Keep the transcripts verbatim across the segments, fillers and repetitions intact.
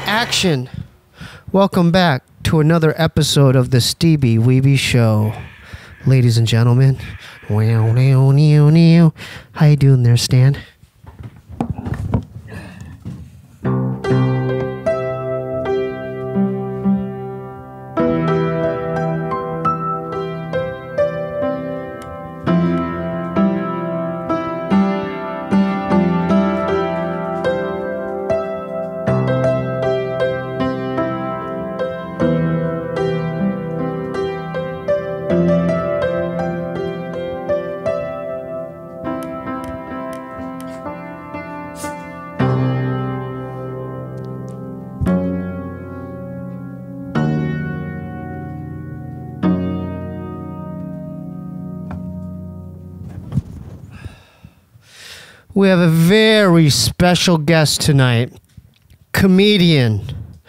Action. Welcome back to another episode of the Stevie Weeby Show. Ladies and gentlemen. How you doing there, Stan? We have a very special guest tonight, comedian,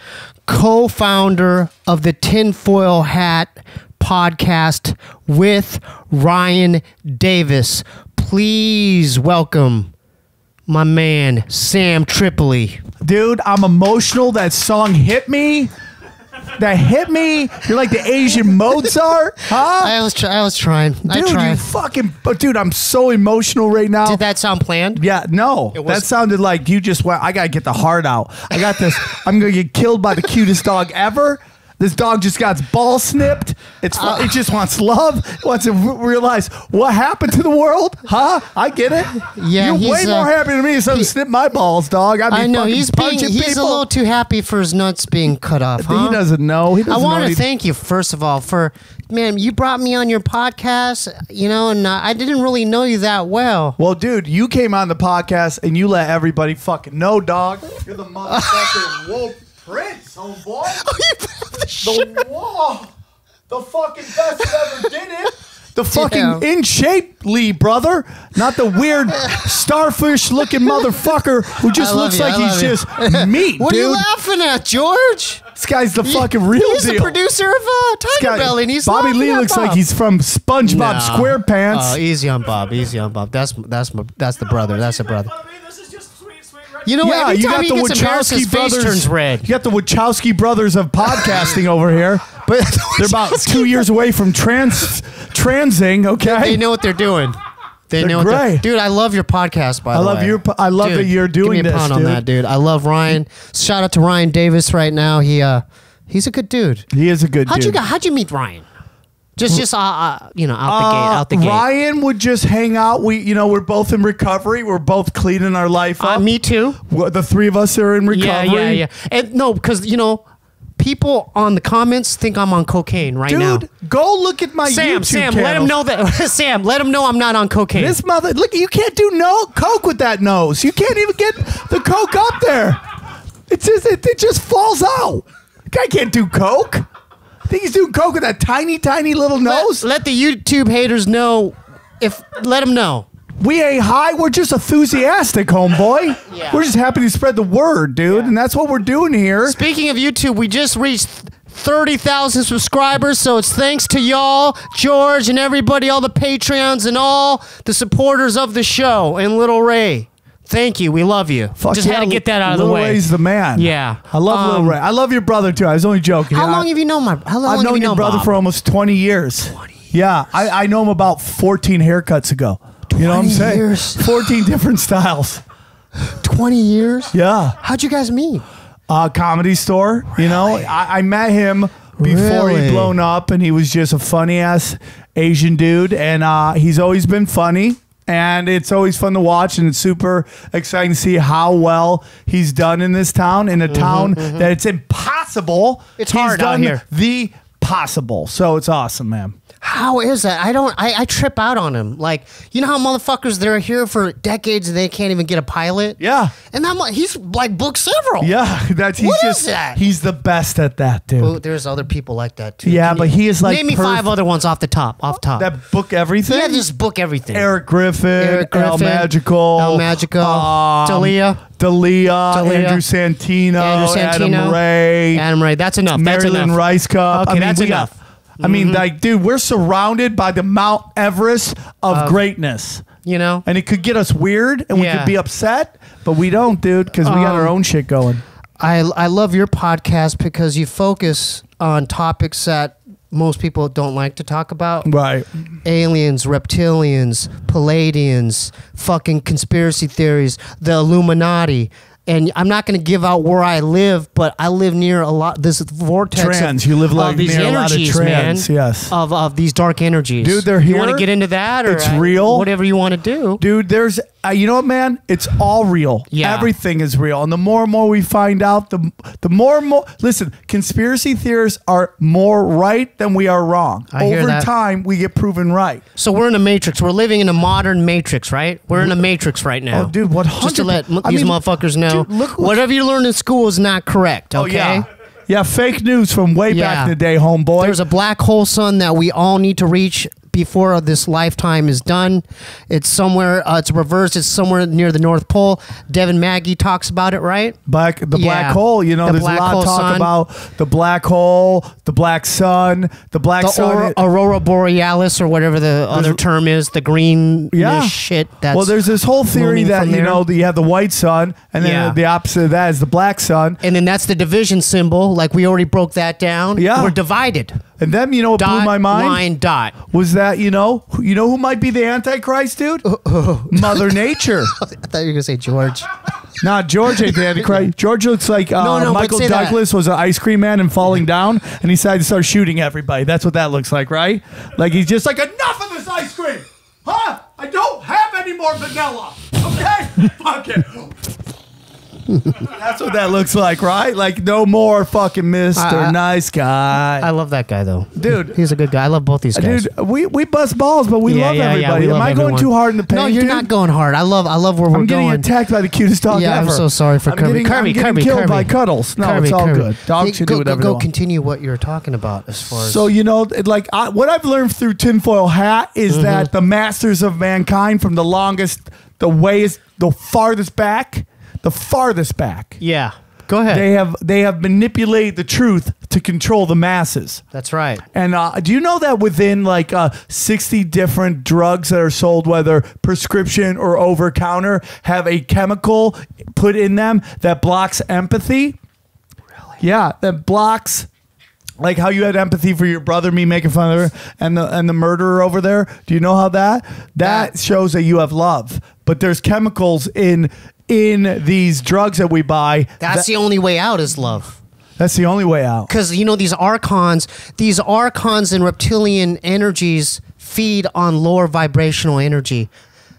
co-founder of the Tinfoil Hat podcast with Ryan Davis. Please welcome my man, Sam Tripoli. Dude, I'm emotional. That song hit me. That hit me. You're like the Asian Mozart, huh? I was, try I was trying. Dude, I tried. you fucking... Dude, I'm so emotional right now. Did that sound planned? Yeah, no. It was, that sounded like you just went, I got to get the heart out. I got this. I'm going to get killed by the cutest dog ever. This dog just got its ball snipped. It's uh, It just wants love. It wants to realize what happened to the world. Huh? I get it. Yeah, You're way uh, more happy than me if someone snipped my balls, dog. I'd be I know. fucking He's being, punching He's people. a little too happy for his nuts being cut off, huh? He doesn't know. He doesn't I want know to thank you, first of all, for, man, you brought me on your podcast, you know, and uh, I didn't really know you that well. Well, dude, you came on the podcast and you let everybody fucking know, dog. You're the motherfucking wolf prince, homeboy. Oh, you found the shit. The whoa, the fucking best that ever did it. The fucking Damn. in shape Lee brother, not the weird starfish looking motherfucker who just I love looks you, like I he's love you. just meat, What dude. are you laughing at, George? This guy's the fucking real he's deal. He's the producer of uh, Tiger Guy, Belly, and he's Bobby laughing Lee at looks Bob. like he's from SpongeBob No. SquarePants. Oh, easy on Bob, easy on Bob. That's that's my, that's the brother. That's the brother. You know, Yeah, every you time got he the gets embarrassed, his Wachowski face brothers. turns red. You got the Wachowski brothers of podcasting over here. But They're about two years away from trans transing. Okay, They know what they're doing. They They're know what they're, great. dude. I love your podcast. By I the love way, your po- I love Dude, that you're doing give me a this, pound on dude. that, dude. I love Ryan. Shout out to Ryan Davis right now. He uh, he's a good dude. He is a good How'd dude. you got? How'd you meet Ryan? Just, just uh, uh you know, out the Uh, gate, out the gate. Ryan would just hang out. We, you know, we're both in recovery. We're both cleaning our life Uh, up. me too. Well, the three of us are in recovery. Yeah, yeah, yeah. And no, because you know, people on the comments think I'm on cocaine right Dude, now. go look at my Sam, YouTube Sam, channels. let him know that. Sam, let him know I'm not on cocaine. This mother, look, you can't do no coke with that nose. You can't even get the coke up there. It just, it, it just falls out. Guy can't do coke. I think he's doing coke with that tiny, tiny little nose. Let, let the YouTube haters know. If let them know. We ain't high. We're just enthusiastic, homeboy. Yeah. We're just happy to spread the word, dude, Yeah. and that's what we're doing here. Speaking of YouTube, we just reached thirty thousand subscribers, so it's thanks to y'all, George, and everybody, all the Patreons, and all the supporters of the show, and Little Ray. Thank you. We love you. Fuck just yeah, had to get that out of Lil the way. Ray's the man. Yeah. I love Um, Lil Ray. I love your brother too. I was only joking. How I- long have you known my? How long I've have known you your known brother Bob? for almost twenty years. twenty years. Yeah, I, I know him about fourteen haircuts ago. You know what I'm twenty saying? years. fourteen different styles. twenty years. Yeah. How'd you guys meet? Uh, Comedy Store. You know, I, I met him before Really? he blown up, and he was just a funny ass Asian dude, and uh, he's always been funny. And it's always fun to watch, and it's super exciting to see how well he's done in this town, in a town that it's impossible. It's he's hard out done here. The possible. So it's awesome, man. How is that? I don't. I, I trip out on him. Like, you know how motherfuckers they're here for decades and they can't even get a pilot. Yeah. And I'm like, he's like booked several. Yeah, that's he's What is just that? he's the best at that, dude. Oh, there's other people like that too. Yeah, Can but you- he is like name me perf- five other ones off the top. Off top. That book everything. yeah, just book everything. Eric Griffin, Eric El Griffin, Magical, El Magical, um, Dalia. Dalia, Dalia. Andrew Santino, Andrew Santino, Adam Ray, Adam Ray. That's enough. That's Marilyn enough. Rice Cup. Okay, I mean, that's we enough. Got, I mean, like, dude, we're surrounded by the Mount Everest of Uh, greatness. You know. And it could get us weird, and we Yeah. could be upset, but we don't, dude, because we got Um, our own shit going. I I love your podcast because you focus on topics that most people don't like to talk about. Right. Aliens, reptilians, Palladians, fucking conspiracy theories, the Illuminati. And I'm not going to give out where I live, but I live near a lot. This vortex Trans. of, You live like of these near a lot of energies, trans, man. yes. Of of these dark energies, Dude, they're You want to here. get into that, or It's I- real. Whatever you want to do. Dude, there's, uh, you know what, man? It's all real. Yeah. Everything is real. And the more and more we find out, the the more and more, listen, conspiracy theorists are more right than we are wrong. I hear Over that. time, we get proven right. So we're in a matrix. We're living in a modern matrix, right? We're in a matrix right now. Oh, dude, what Just to let m- I these mean, motherfuckers know, dude, look- whatever you learn in school is not correct. Okay. Oh, yeah. Yeah, fake news from way Yeah. back in the day, homeboy. There's a black hole, son, that we all need to reach before this lifetime is done. It's somewhere. Uh, it's reversed. It's somewhere near the North Pole. Devin Maggie talks about it, right? Black, the Yeah. black hole, you know, The there's a black lot hole of talk sun. about the black hole, the black sun, the black The sun. aurora, aurora borealis, or whatever the other term is, the green Yeah. shit. That's well, there's this whole theory looming that, from you there. know, that you have the white sun, and then Yeah. the opposite of that is the black sun. and then that's the division symbol. Like we already broke that down. Yeah. We're divided. And then, you know what blew Dot, my mind? line, dot. Was that, you know, who- you know who might be the Antichrist, dude? Mother Nature. I thought you were gonna say George. Not George ain't the Antichrist. George looks like uh, No, no, but Michael say that. Douglas was an ice cream man and falling down, and he decided to start shooting everybody. That's what that looks like, right? Like he's just like, enough of this ice cream! Huh? I don't have any more vanilla! Okay? Fuck it. That's what that looks like, right? Like, no more fucking Mister I- I- Nice Guy. I love that guy though, Dude. He's a good guy. I love both these guys. Dude, we, we bust balls, but we Yeah, love yeah, yeah, everybody. we Am love I going everyone. too hard in the paint? No, you're dude? not going hard. I love. I love where we're I'm getting going. attacked by the cutest dog Yeah, ever. I'm so sorry for I'm Kirby. Getting, Kirby, I'm getting Kirby, killed Kirby. by Cuddles. No, Kirby, it's all Kirby. good. Dogs Hey, should go, do whatever go, they go want. continue what you're talking about as far as. So, you know, it- like I, what I've learned through Tinfoil Hat is Mm-hmm. that the masters of mankind from the longest, the ways, the farthest back, the farthest back, yeah, go ahead. they have they have manipulated the truth to control the masses. That's right. And uh, do you know that within like uh, sixty different drugs that are sold, whether prescription or over counter, have a chemical put in them that blocks empathy? Really? Yeah, that blocks. Like how you had empathy for your brother, me making fun of her, and the and the murderer over there. Do you know how that that That- shows that you have love? But there's chemicals in in these drugs that we buy. That's that- the only way out is love. that's the only way out. Because you know these archons, these archons and reptilian energies feed on lower vibrational energy,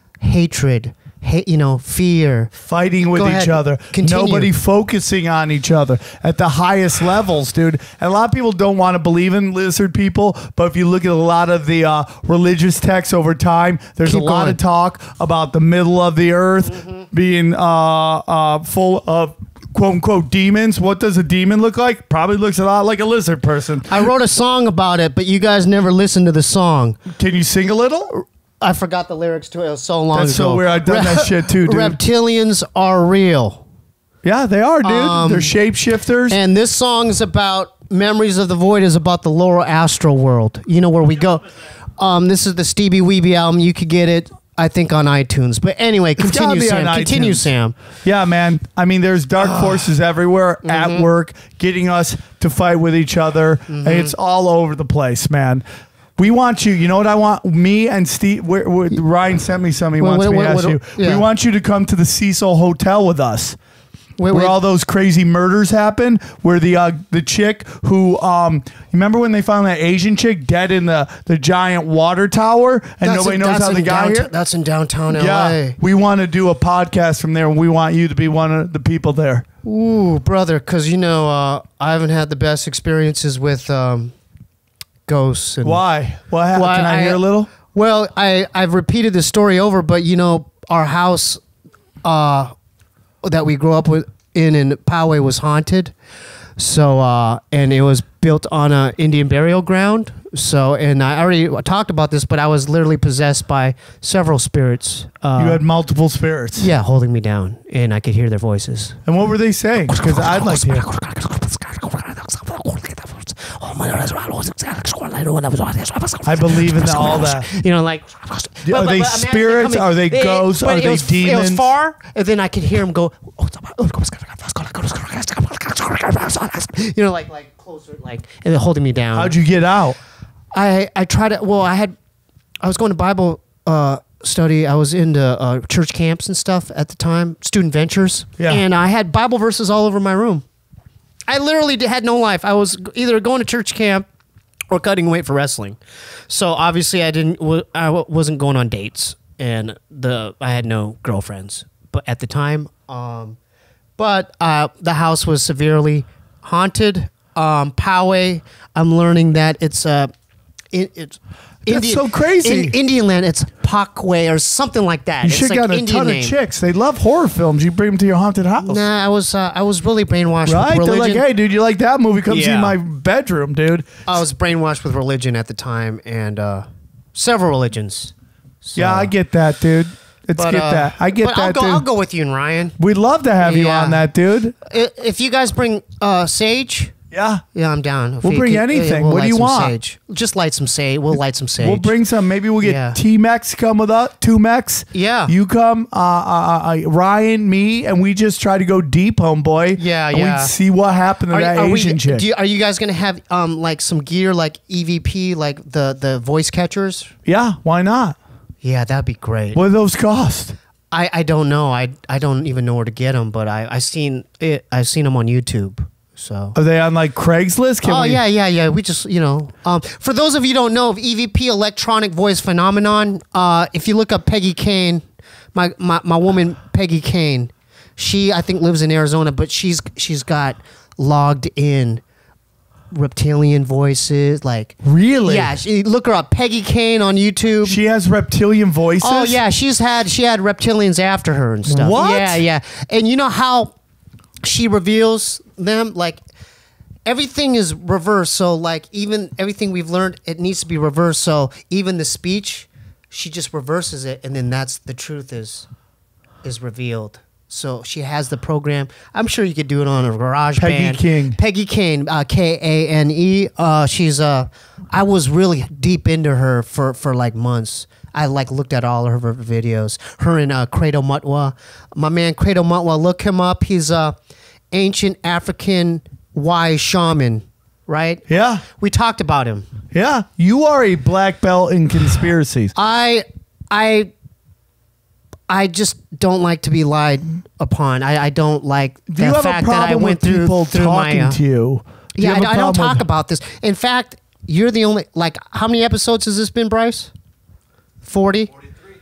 hatred, hate, you know, fear. Fighting with Go each ahead. other. Continue. Nobody focusing on each other at the highest levels, dude. And a lot of people don't want to believe in lizard people, but if you look at a lot of the uh, religious texts over time, there's Keep a lot going. of talk about the middle of the earth Mm-hmm. being uh, uh, full of quote unquote demons. What does a demon look like? Probably looks a lot like a lizard person. I wrote a song about it, but you guys never listened to the song. Can you sing a little? I forgot the lyrics to it. It was so long That's ago. so weird. I've done that shit too, dude. Reptilians are real. Yeah, they are, dude. Um, They're shapeshifters. And this song is about Memories of the Void is about the lower astral world. You know where we go. Um, this is the Stevie Weeby album. You could get it, I think, on iTunes. But anyway, gotta continue, be Sam. on Continue, iTunes. Sam. Yeah, man. I mean, there's dark forces everywhere Mm-hmm. at work, getting us to fight with each other. Mm-hmm. It's all over the place, man. We want you. You know what I want? Me and Steve. Where, where, Ryan sent me something. He Wait, wants wait, me to wait, ask wait, you. yeah. We want you to come to the Cecil Hotel with us. Wait, where wait. all those crazy murders happen, where the uh, the chick who um, remember when they found that Asian chick dead in the, the giant water tower, and That's nobody in- knows that's how they in got downtown- here? That's in downtown L A. Yeah, we want to do a podcast from there, and we want you to be one of the people there. Ooh, brother, because you know uh, I haven't had the best experiences with um, ghosts. And, Why? What happened? Well, Can I, hear a little? Well, I I've repeated this story over, but you know our house uh, that we grew up with in in Poway was haunted. So uh, and it was built on a Indian burial ground. So and I already talked about this, but I was literally possessed by several spirits. Uh, You had multiple spirits. yeah, holding me down, and I could hear their voices. And what were they saying? Because I'd like to hear. Oh my God, I believe in all that. you know, like Are they imagine spirits? coming- Are they it- ghosts? but Are it they was, It demons? was far, and then I could hear him go. You know, like like closer, like and holding me down. How'd you get out? I I tried to. Well, I had. I was going to Bible uh, study. I was into uh, church camps and stuff at the time, student ventures. Yeah. And I had Bible verses all over my room. I literally did- had no life. I was either going to church camp or cutting weight for wrestling. So obviously, I didn't. w- I w- wasn't going on dates, and the I had no girlfriends. But at the time, um, but uh, the house was severely haunted. Um, Poway. I'm learning that it's uh, it, it's. That's so crazy. In Indian land, it's Pakway or something like that. You It's should like got a Indian ton name. of chicks. They love horror films. You bring them to your haunted house. Nah, I was uh, I was really brainwashed Right? with They're religion. like, hey, dude, you like that movie? Come see Yeah. my bedroom, dude. I was brainwashed with religion at the time, and uh, several religions. So- Yeah, I get that, dude. Let's but, get uh, that. I get but that, I'll go, dude. I'll go with you and Ryan. We'd love to have you Yeah. on that, dude. I- If you guys bring uh, sage, Yeah. yeah, I'm down. If We'll you bring could- anything. we'll What do light you some want? Sage. Just light some sage. We'll light some sage. We'll bring some. Maybe we'll get Yeah. T-Max come with us. Two Max. Yeah. You come, uh, uh, uh, Ryan, me, and we just try to go deep, homeboy. Yeah, and yeah. we see what happened to Are, that are we, Asian chick. do you, are you guys gonna have um like some gear like E V P, like the the voice catchers? yeah, why not? Yeah, that'd be great. What do those cost? I, I don't know. I I don't even know where to get them, but I I seen it. I've seen them on YouTube. So. Are they on like Craigslist? Can Oh we- yeah, yeah, yeah. We just you know, um, for those of you who don't know of E V P, electronic voice phenomenon. Uh, if you look up Peggy Kane, my, my my woman Peggy Kane, she I think lives in Arizona, but she's she's got logged in reptilian voices, like Really? yeah. She, look her up, Peggy Kane on YouTube. She has reptilian voices. Oh yeah, she's had she had reptilians after her and stuff. What? Yeah, yeah. And you know how she reveals them? Like everything is reversed. So like even everything we've learned, it needs to be reversed. So even the speech, she just reverses it, and then that's the truth is is revealed. So she has the program. I'm sure you could do it on a garage Peggy band. King. Peggy Kane, uh, K A N E. Uh, she's uh, I was really deep into her for, for like months. I like looked at all of her videos. Her and uh, Credo Mutwa, my man Credo Mutwa. Look him up. He's a ancient African wise shaman, right? Yeah. We talked about him. Yeah. You are a black belt in conspiracies. I I I just don't like to be lied upon. I, I don't like the Do you have fact a that I problem went with through, people through talking my. Uh, to you? Do you yeah, have a I, I don't problem talk with- about this. In fact, you're the only. Like, how many episodes has this been, Bryce? Forty. Forty-three.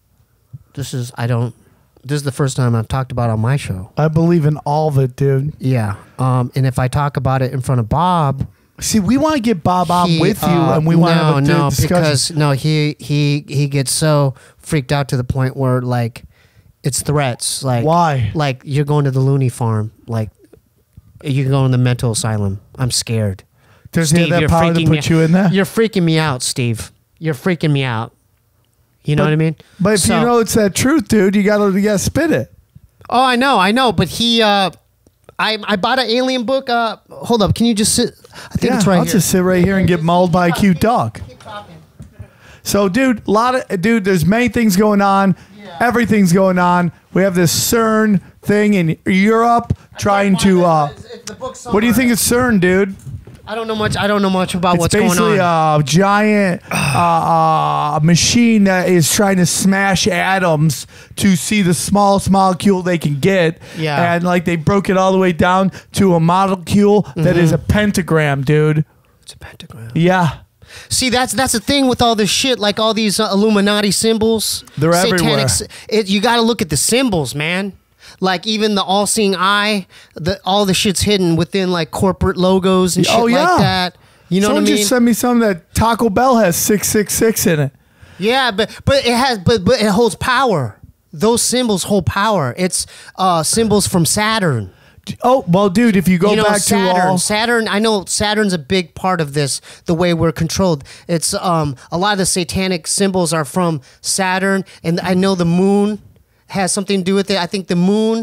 This is. I don't. This is the first time I've talked about it on my show. I believe in all of it, dude. Yeah. Um. And if I talk about it in front of Bob, See, we want to get Bob on he, with you, uh, and we want to no, have a good no, discussion. because no, he he he gets so freaked out to the point where like it's threats. Like Why? Like you're going to the loony farm. Like you can go in the mental asylum. I'm scared. Does he have that you're power to freaking me put you in there? You're freaking me out, Steve. You're freaking me out. You know But- what I mean? But if So- you know it's that truth, dude, you gotta you gotta spit it. Oh, I know, I know. But he, uh, I, I bought an alien book. Uh, hold up, can you just sit? I think Yeah, it's right I'll here. just sit right here and get mauled by a cute dog. Keep talking. So, dude, a lot of dude. There's many things going on. Yeah. Everything's going on. We have this CERN thing in Europe trying to. Uh, It's- it's the book what do you think somewhere. of CERN, dude? I don't know much. I don't know much about It's what's going basically on. a giant uh, uh, machine that is trying to smash atoms to see the smallest molecule they can get. Yeah. And like they broke it all the way down to a molecule that is Mm-hmm. a pentagram, dude. It's a pentagram. Yeah. See, that's that's the thing with all this shit, like all these uh, Illuminati symbols. They're satanic everywhere. s- It, you got to look at the symbols, man. Like even the all-seeing eye, the all the shit's hidden within like corporate logos and shit Oh, yeah. like that. You know Someone what I mean? just sent me something that Taco Bell has six six six in it. Yeah, but but it has but but it holds power. Those symbols hold power. It's uh, symbols from Saturn. Oh, well, dude, if you go you know, back Saturn. to all. Saturn. I know Saturn's a big part of this. The way we're controlled. It's um a lot of the satanic symbols are from Saturn, and I know the moon has something to do with it. I think the moon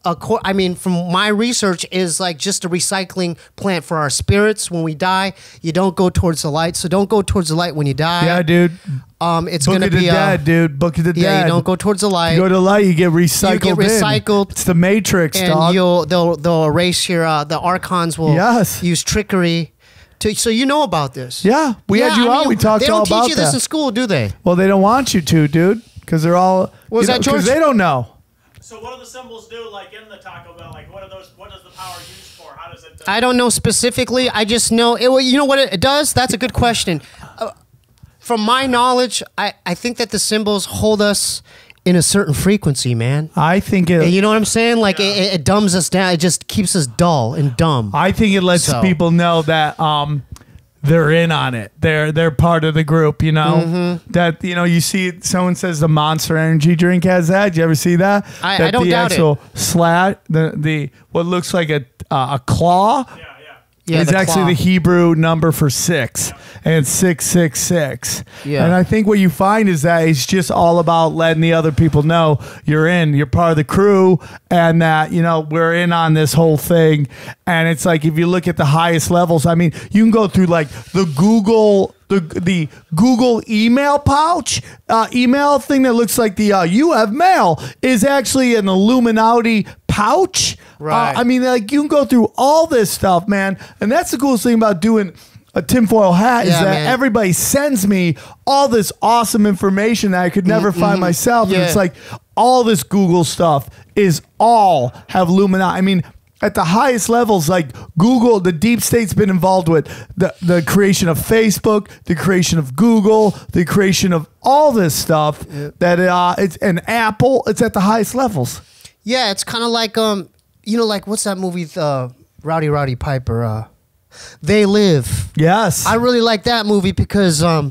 acco- I mean, from my research, is like just a recycling plant for our spirits. When we die, you don't go towards the light. So don't go towards the light when you die. Yeah, dude. Um, it's Book gonna of the be a, dead, dude. Book of the yeah. dead. You don't go towards the light. You go to the light, you get recycled. You get recycled. In. It's the Matrix, and dog. you'll they'll they'll erase your uh, the archons will Yes. use trickery. To, so you know about this. Yeah, we Yeah, had you I on. mean, We talked they all don't teach about you this that. in school, do they? Well, they don't want you to, dude, because they're all. Was you that know, George? 'cause they don't know. So what do the symbols do, like in the Taco Bell? Like what are those? What does the power use for? How does it? Uh, I don't know specifically. I just know it. well, You know what it does? That's a good question. Uh, from my knowledge, I, I think that the symbols hold us in a certain frequency, man. I think it. You know what I'm saying? Like it, it dumbs us down. It just keeps us dull and dumb. I think it lets So. people know that um, they're in on it. They're they're part of the group. You know Mm-hmm. that you know you see someone says the Monster Energy drink has that. Did you ever see that? I- that I don't the doubt it. actual slat the the what looks like a uh, a claw. yeah, yeah. Yeah, it's the actually claw. the Hebrew number for six, and it's six six six. Yeah. And I think what you find is that it's just all about letting the other people know you're in, you're part of the crew, and that you know we're in on this whole thing. And it's like if you look at the highest levels, I mean, you can go through like the Google. The, the Google email pouch uh, email thing that looks like the uh, you have mail is actually an Illuminati pouch. Right. Uh, I mean, like you can go through all this stuff, man. And that's the coolest thing about doing a tinfoil hat is Yeah, that man. everybody sends me all this awesome information that I could never find myself. And Yeah. it's like all this Google stuff is all have Illuminati. I mean, at the highest levels, like Google, the deep state's been involved with the, the creation of Facebook, the creation of Google, the creation of all this stuff that uh, it's an Apple. It's at the highest levels. Yeah, it's kind of like um, you know, like what's that movie? Uh, Rowdy Roddy Piper. Uh, They Live. Yes. I really like that movie because um,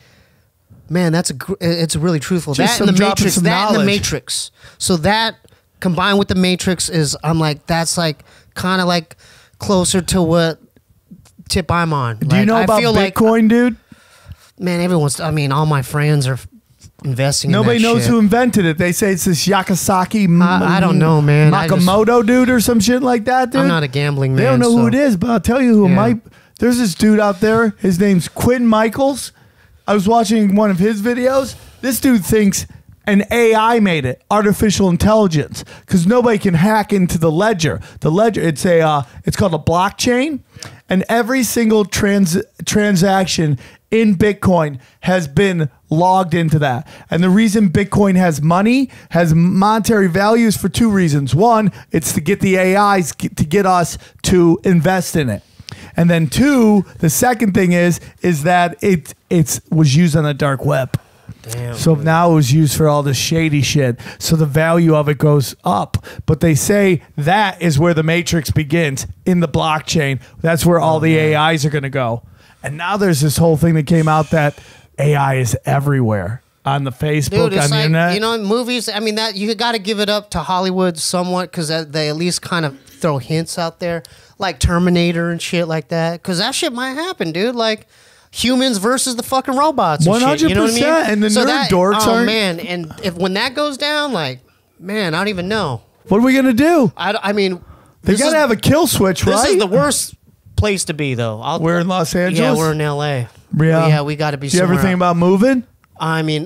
man, that's a gr- it's really truthful. Just that some and the dropping Matrix. some That and the knowledge. Matrix. So that combined with the Matrix is I'm like that's like kind of like closer to what tip I'm on. Do you Like, know I about feel like, Bitcoin, dude? man, everyone's. I mean, all my friends are investing. Nobody in that knows shit. who invented it. They say it's this Yakasaki M- I- I don't know, man. I just- Nakamoto dude or some shit like that, dude. I'm not a gambling man. They don't know who so- it is, but I'll tell you who Yeah. might. There's this dude out there. His name's Quinn Michaels. I was watching one of his videos. This dude thinks an A I made it, artificial intelligence, because nobody can hack into the ledger. The ledger, it's a, uh, it's called a blockchain, and every single trans transaction in Bitcoin has been logged into that. And the reason Bitcoin has money, has monetary values for two reasons. One, it's to get the A Is get- to get us to invest in it. And then two, the second thing is is that it it's was used on the dark web. Damn. So now it was used for all this shady shit. So the value of it goes up. But they say that is where the matrix begins, in the blockchain. That's where all the A Is are going to go. And now there's this whole thing that came out that A I is everywhere. On the Facebook, Dude, it's on the like, internet. you know, in movies. I mean, that you got to give it up to Hollywood somewhat because they at least kind of throw hints out there, like Terminator and shit like that. Because that shit might happen, dude. Like humans versus the fucking robots. And shit, you know what I mean? one hundred percent, and the nerd that, dorks oh, aren't- man, and if when that goes down, like, man, I don't even know. What are we going to do? I, I mean, They this got to is- have a kill switch, This right? is the worst place to be, though. I'll, We're in Los Angeles? Yeah, we're in L A. Yeah. yeah, we got to be. Do you ever somewhere think else. about moving? I mean,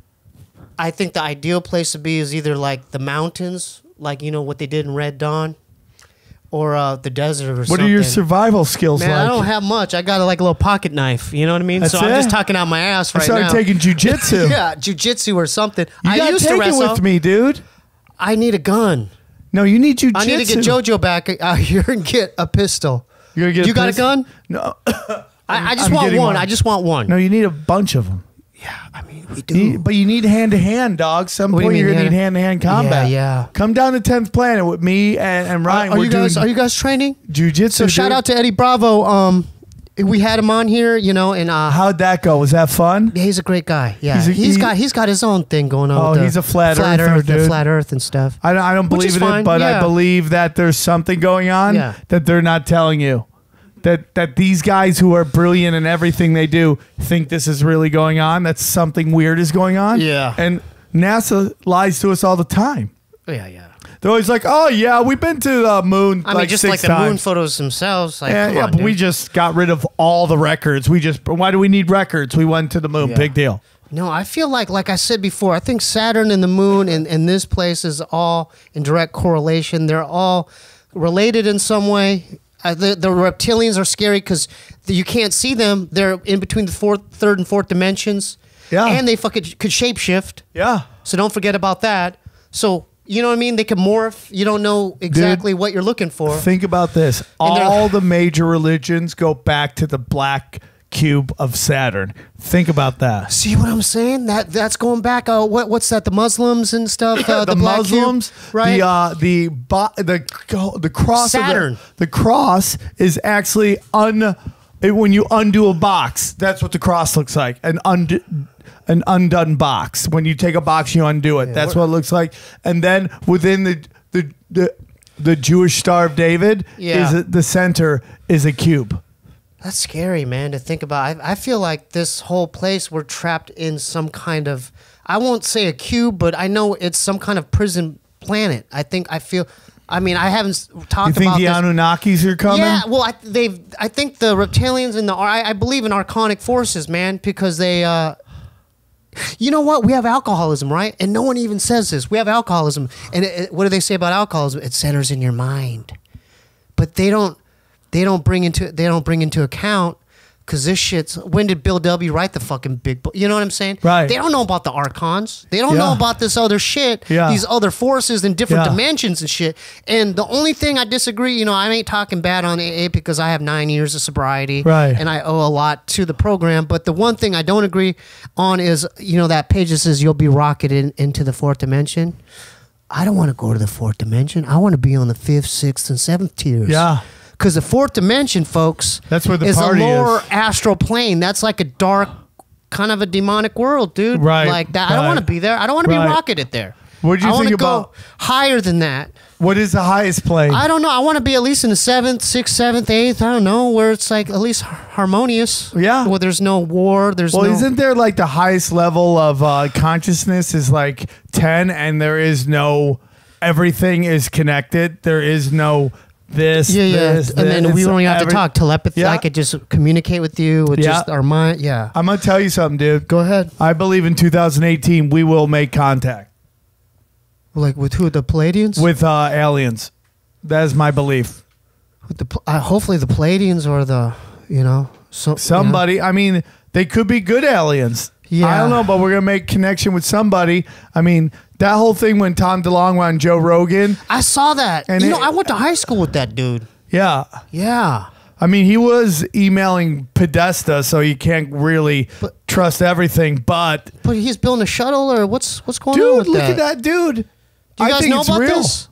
I think the ideal place to be is either like the mountains, like you know what they did in Red Dawn, or uh, the desert or What something. are your survival skills Man, like? I don't have much. I got a, like a little pocket knife. You know what I mean? That's so I'm it? just talking out my ass I right started now. taking jujitsu. yeah, jujitsu or something. You I gotta used take to wrestle. it with me, dude. I need a gun. No, you need jujitsu. I need to get JoJo back out here and get a pistol. You're gonna get You a got a pistol? gun? No, I, I just I'm want getting one. one. I just want one. no, you need a bunch of them. Yeah, I mean we do. You- but you need hand to hand, dog. Some What do you point mean, you're gonna hand- need hand to hand combat. Yeah, yeah. Come down to tenth Planet with me and, and Ryan. Are We're you guys? doing Are you guys training? jujitsu. So shout dude. out to Eddie Bravo. Um, we had him on here, you know, and uh, How'd that go? Was that fun? yeah, he's a great guy. Yeah, He's he's, a- he- got he's got his own thing going on. Oh, with the he's a flat flat earther, Earth, the dude. flat Earth and stuff. I don't, I don't Which believe is in it, fine, but I yeah. believe that there's something going on Yeah. that they're not telling you. That that these guys who are brilliant in everything they do think this is really going on. That something weird is going on. Yeah. And NASA lies to us all the time. Yeah, yeah. They're always like, "Oh yeah, we've been to the moon." I mean, like just six like the times. moon photos themselves. Like, Yeah, come yeah on, but dude. we just got rid of all the records. We just why do we need records? We went to the moon. Yeah. Big deal. No, I feel like, like I said before, I think Saturn and the moon and, and this place is all in direct correlation. They're all related in some way. Uh, the, the reptilians are scary because you can't see them. They're in between the fourth, third, and fourth dimensions. Yeah. And they fucking could shapeshift. Yeah. So don't forget about that. So, you know what I mean? They can morph. You don't know exactly Dude, what you're looking for. Think about this. And they're- All the major religions go back to the black cube of Saturn. Think about that. See what I'm saying? That that's going back. Uh, what what's that? The Muslims and stuff. Uh, the, the black cube, Muslims, right? the uh, the bo- the the cross. Saturn. Of the, the cross is actually un. It, when you undo a box, that's what the cross looks like. An undo, an undone box. When you take a box, you undo it. Yeah, that's what- what it looks like. And then within the the the, the Jewish Star of David, Yeah. is the center is a cube. That's scary, man, to think about. I, I feel like this whole place, we're trapped in some kind of, I won't say a cube, but I know it's some kind of prison planet. I think, I feel, I mean, I haven't s- talked You think about the this. Anunnakis are coming? Yeah, well, I, they've, I think the reptilians and the, I, I believe in archonic forces, man, because they, uh, you know what? We have alcoholism, right? And no one even says this. We have alcoholism. And it, it- what do they say about alcoholism? It centers in your mind. But they don't, they don't bring into, they don't bring into account, because this shit's, when did Bill W. write the fucking big book? You know what I'm saying? Right. They don't know about the archons. They don't know Yeah. about this other shit, Yeah. these other forces and different Yeah. dimensions and shit. And the only thing I disagree, you know, I ain't talking bad on A A because I have nine years of sobriety. Right. And I owe a lot to the program. But the one thing I don't agree on is, you know, that page that says you'll be rocketed into the fourth dimension. I don't want to go to the fourth dimension. I want to be on the fifth, sixth, and seventh tiers. Yeah. Because the fourth dimension, folks, That's where the is party a lower is. astral plane. That's like a dark, kind of a demonic world, dude. Right, Like that. I don't right. want to be there. I don't want to Right. be rocketed there. What'd you I wanna think go about- higher than that. What is the highest plane? I don't know. I want to be at least in the seventh, sixth, seventh, eighth. I don't know, where it's like at least harmonious. Yeah. Where there's no war. There's Well, no. isn't there like the highest level of uh, consciousness is like ten, and there is no, everything is connected. There is no this, yeah, yeah. this, and then this, we don't even have to every- talk telepathy. Yeah. I could just communicate with you with Yeah. just our mind. Yeah. I'm gonna tell you something, dude. Go ahead. I believe in two thousand eighteen we will make contact Like with who? The Palladians? with uh, aliens. That is my belief. With the, Pl- uh, hopefully the Palladians or the, you know, so, Somebody. I mean, they could be good aliens. Yeah. I don't know, but we're gonna make connection with somebody. I mean, that whole thing when Tom DeLonge went on Joe Rogan. I saw that. And you it- know, I went to high school with that dude. Yeah. Yeah. I mean, he was emailing Podesta, so you can't really But- trust everything. But But he's building a shuttle, or what's what's going on dude, with look that? at that dude. Do you I guys think know it's about real. this?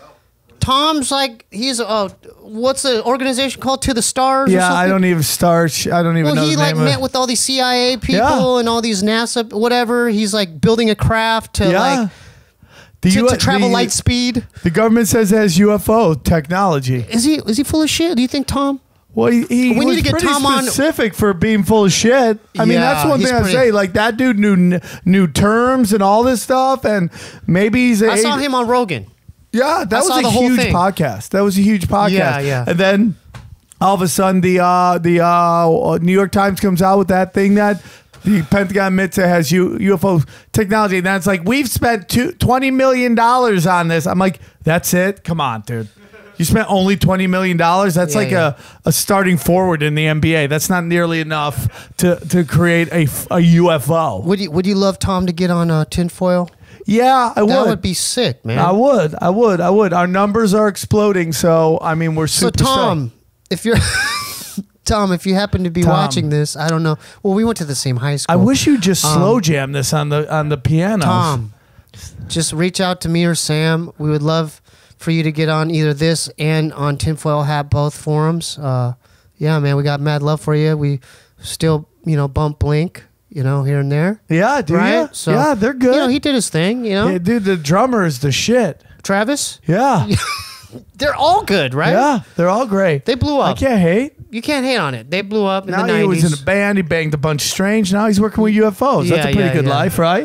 Tom's like he's uh what's the organization called? To the Stars? or Yeah, I something? don't even start. I don't even Well, know he the like name met of. with all these C I A people Yeah. and all these NASA whatever. He's like building a craft to Yeah. like The to, U- to travel the- light speed. The government says it has U F O technology. Is he is he full of shit? Do you think, Tom? Well, he, he We need was to get pretty Tom on- specific for being full of shit. I mean, Yeah, that's one he's thing I pretty- say. Like that dude knew knew terms and all this stuff, and maybe he's. A, I saw him on Rogan. Yeah, that I was saw a the whole huge thing. podcast. That was a huge podcast. Yeah, yeah. And then all of a sudden, the uh, the uh, New York Times comes out with that thing that the Pentagon admits it has U- UFO technology, and that's like we've spent two, twenty million dollars on this. I'm like, that's it? Come on, dude. You spent only twenty million dollars? That's Yeah, like yeah. a, a starting forward in the N B A. That's not nearly enough to, to create a, f- a U F O. Would you would you love Tom to get on uh, tinfoil? Yeah, I would. That would be sick, man. I would. I would. I would. Our numbers are exploding, so I mean, we're So super. Tom, if you're Tom, if you happen to be Tom. watching this, I don't know. Well, we went to the same high school. I wish you just Um, slow jam this on the on the piano. Tom, just reach out to me or Sam. We would love for you to get on either this and on Tinfoil Hat, both forums. Uh, yeah, man, we got mad love for you. We still, you know, bump Blink, you know, here and there. Yeah, do right? ya? So, yeah, they're good. You know, he did his thing, you know. Yeah, dude, the drummer is the shit. Travis, Yeah, they're all good, right? yeah, they're all great. They blew I up. can't hate. You can't hate on it. They blew up in Now the he nineties. was in a band. He banged a bunch of strange. Now he's working with U F Os. That's Yeah, a pretty yeah, good yeah. life, right?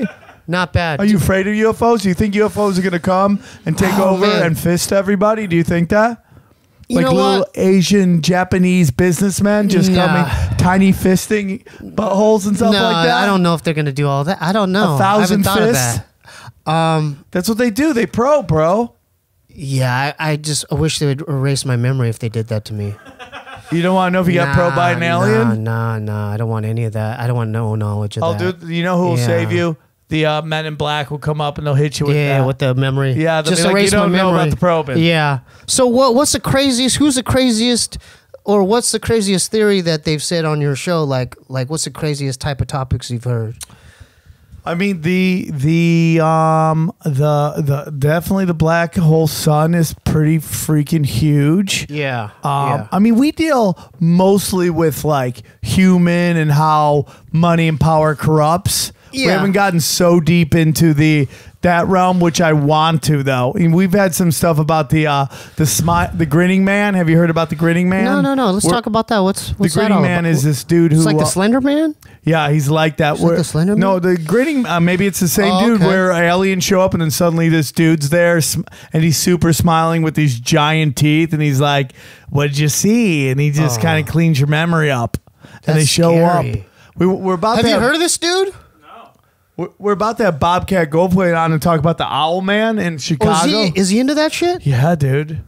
Not bad. Are you afraid of U F Os? Do you think U F Os are going to come and take Oh, over man. and fist everybody? Do you think that? You like know little what? Asian, Japanese businessmen just Nah. coming, tiny fisting buttholes and stuff no, like that? I don't know if they're gonna do all that. I don't know. A thousand I haven't thought fists? of that. Um, That's what they do. They pro, bro. yeah, I, I just I wish they would erase my memory if they did that to me. You don't want to know if you got pro by an alien? Nah, nah, nah. I don't want any of that. I don't want no knowledge of Oh, that. dude, you know who will Yeah. save you? The uh, men in black will come up and they'll hit you with Yeah, that. with the memory. Yeah, they'll just be like, erase "You don't my know memory. about the probing." Yeah. So what? What's the craziest? Who's the craziest? Or what's the craziest theory that they've said on your show? Like, like what's the craziest type of topics you've heard? I mean the the um the the definitely the black hole sun is pretty freaking huge. Yeah. Um, yeah. I mean, we deal mostly with like human and how money and power corrupts. We Yeah. haven't gotten so deep into the that realm, which I want to though. I mean, we've had some stuff about the uh, the smi- the grinning man. Have you heard about the grinning man? No, no, no. Let's We're- talk about that. What's The what's that grinning all man about? is this dude who It's like the uh, Slender Man. yeah, he's like that. Is it the Slender No, Man? the grinning. Uh, maybe it's the same Oh, dude okay. where aliens show up and then suddenly this dude's there sm- and he's super smiling with these giant teeth and he's like, "What'd you see?" And he just Oh. kind of cleans your memory up. and they That's show scary. up. We, we're about Have to you have, heard of this dude? We're, we're about to have Bobcat Goldthwait on and talk about the Owl Man in Or Chicago. is he, is he into that shit? yeah, dude.